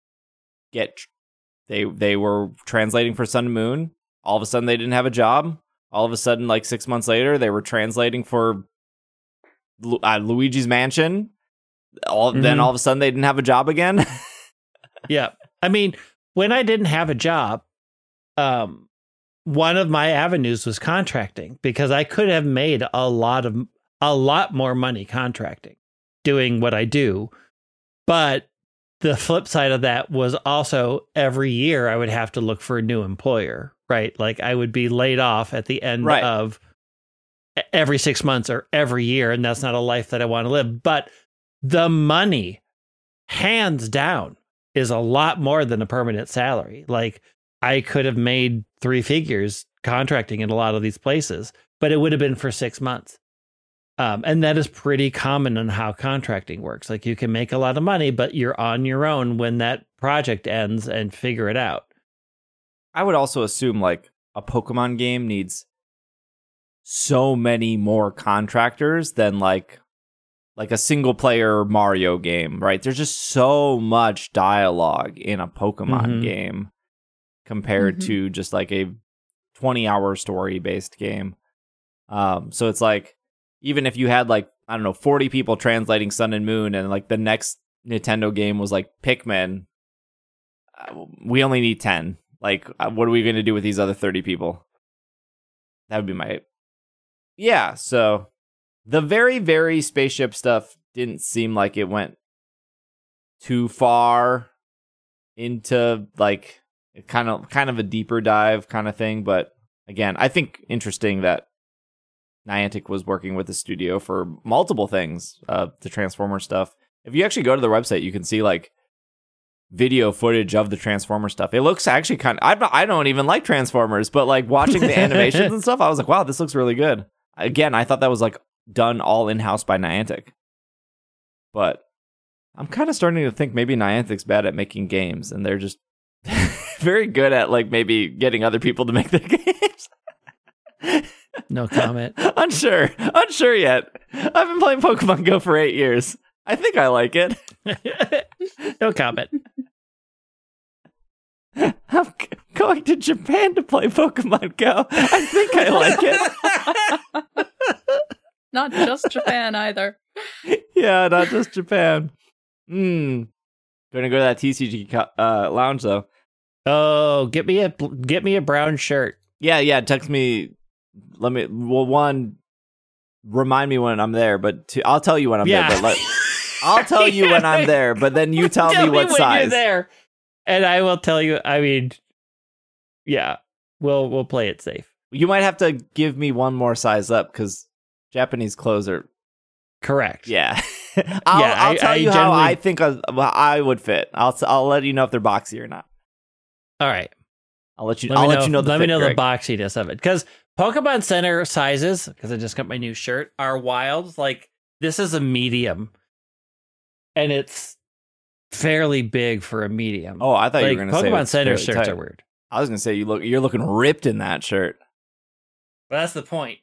they were translating for Sun and Moon. All of a sudden they didn't have a job. All of a sudden, like 6 months later, they were translating for Luigi's Mansion. Then all of a sudden they didn't have a job again. Yeah. I mean, when I didn't have a job, one of my avenues was contracting, because I could have made a lot more money contracting, doing what I do. But the flip side of that was also every year I would have to look for a new employer, right? Like I would be laid off at the end of every 6 months or every year. And that's not a life that I want to live. But the money, hands down, is a lot more than a permanent salary. Like I could have made 3 figures contracting in a lot of these places, but it would have been for 6 months. And that is pretty common in how contracting works. Like you can make a lot of money, but you're on your own when that project ends and figure it out. I would also assume like a Pokemon game needs so many more contractors than like like a single player Mario game, right? There's just so much dialogue in a Pokemon game compared to just like a 20-hour story-based game. So it's like, even if you had like, I don't know, 40 people translating Sun and Moon, and like the next Nintendo game was like Pikmin, we only need 10. Like, what are we going to do with these other 30 people? That would be my... Yeah, so the very, very spaceship stuff didn't seem like it went too far into like kind of a deeper dive kind of thing. But again, I think interesting that Niantic was working with the studio for multiple things, the Transformer stuff. If you actually go to their website, you can see like video footage of the Transformer stuff. It looks actually kind of... I don't even like Transformers, but like watching the animations and stuff, I was like, wow, this looks really good. Again, I thought that was like done all in-house by Niantic. But I'm kind of starting to think maybe Niantic's bad at making games, and they're just very good at like maybe getting other people to make their games. No comment. Unsure yet. I've been playing Pokemon Go for 8 years. I think I like it. No comment. I'm going to Japan to play Pokemon Go. I think I like it. Not just Japan either. Yeah, not just Japan. Gonna go to that TCG lounge though. Oh, get me a brown shirt. Yeah. Text me. One, remind me when I'm there. But two, I'll tell you when I'm there. But I'll tell you when I'm there. But then you tell me what size. You're there. And I will tell you, I mean, yeah, we'll play it safe. You might have to give me one more size up because Japanese clothes are... Correct. Yeah. I'll tell you how I think I would fit. I'll let you know if they're boxy or not. All right. I'll let you know the fit, Let me know Greg. the boxiness of it. Because Pokemon Center sizes, because I just got my new shirt, are wild. Like, this is a medium. And it's fairly big for a medium. Oh, I thought you were going to say Pokemon Center shirts tight. Are weird. I was going to say you're looking ripped in that shirt. Well, that's the point.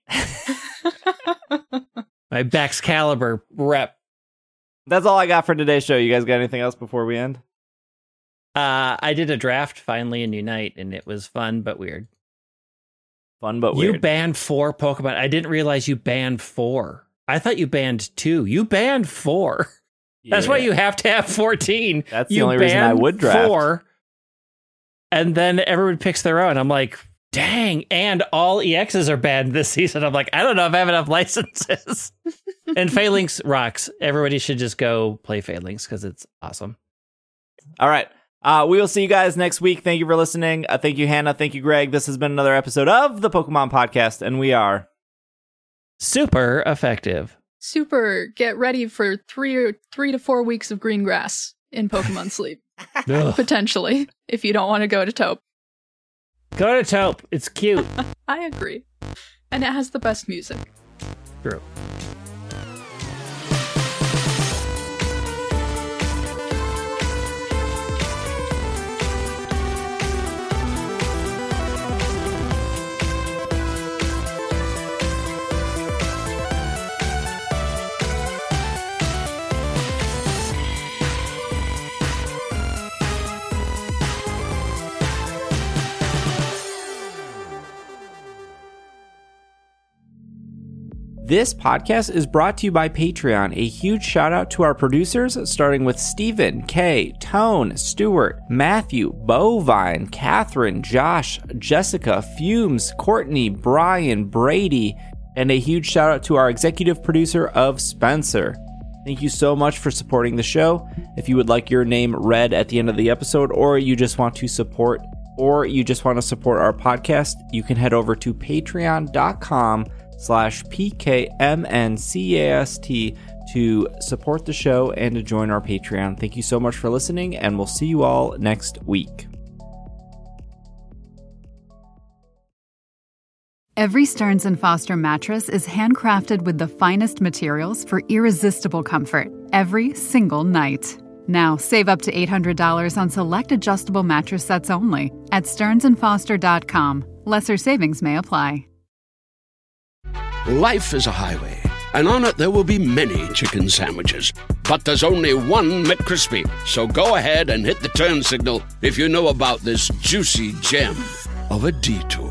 My Baxcalibur rep. That's all I got for today's show. You guys got anything else before we end? I did a draft finally in Unite, and it was fun but weird. Fun but weird. You banned 4 Pokemon. I didn't realize you banned 4. I thought you banned 2. You banned 4. Yeah. That's why you have to have 14. That's the only reason I would draft. 4, and then everyone picks their own. I'm like, dang. And all EXs are banned this season. I'm like, I don't know if I have enough licenses. And Phalanx rocks. Everybody should just go play Phalanx because it's awesome. All right. We will see you guys next week. Thank you for listening. Thank you, Hannah. Thank you, Greg. This has been another episode of the Pokemon Podcast, and we are super effective. Super. Get ready for 3 to 4 weeks of green grass in Pokemon Sleep. Potentially, if you don't want to go to Taupe. Go to Taupe. It's cute. I agree. And it has the best music. True. This podcast is brought to you by Patreon. A huge shout out to our producers, starting with Stephen, Kay, Tone, Stuart, Matthew, Bovine, Catherine, Josh, Jessica, Fumes, Courtney, Brian, Brady, and a huge shout out to our executive producer of Spencer. Thank you so much for supporting the show. If you would like your name read at the end of the episode, or you just want to support our podcast, you can head over to patreon.com/PKMNCAST to support the show and to join our Patreon. Thank you so much for listening, and we'll see you all next week. Every Stearns & Foster mattress is handcrafted with the finest materials for irresistible comfort every single night. Now, save up to $800 on select adjustable mattress sets only at stearnsandfoster.com. Lesser savings may apply. Life is a highway, and on it there will be many chicken sandwiches. But there's only one McCrispy, so go ahead and hit the turn signal if you know about this juicy gem of a detour.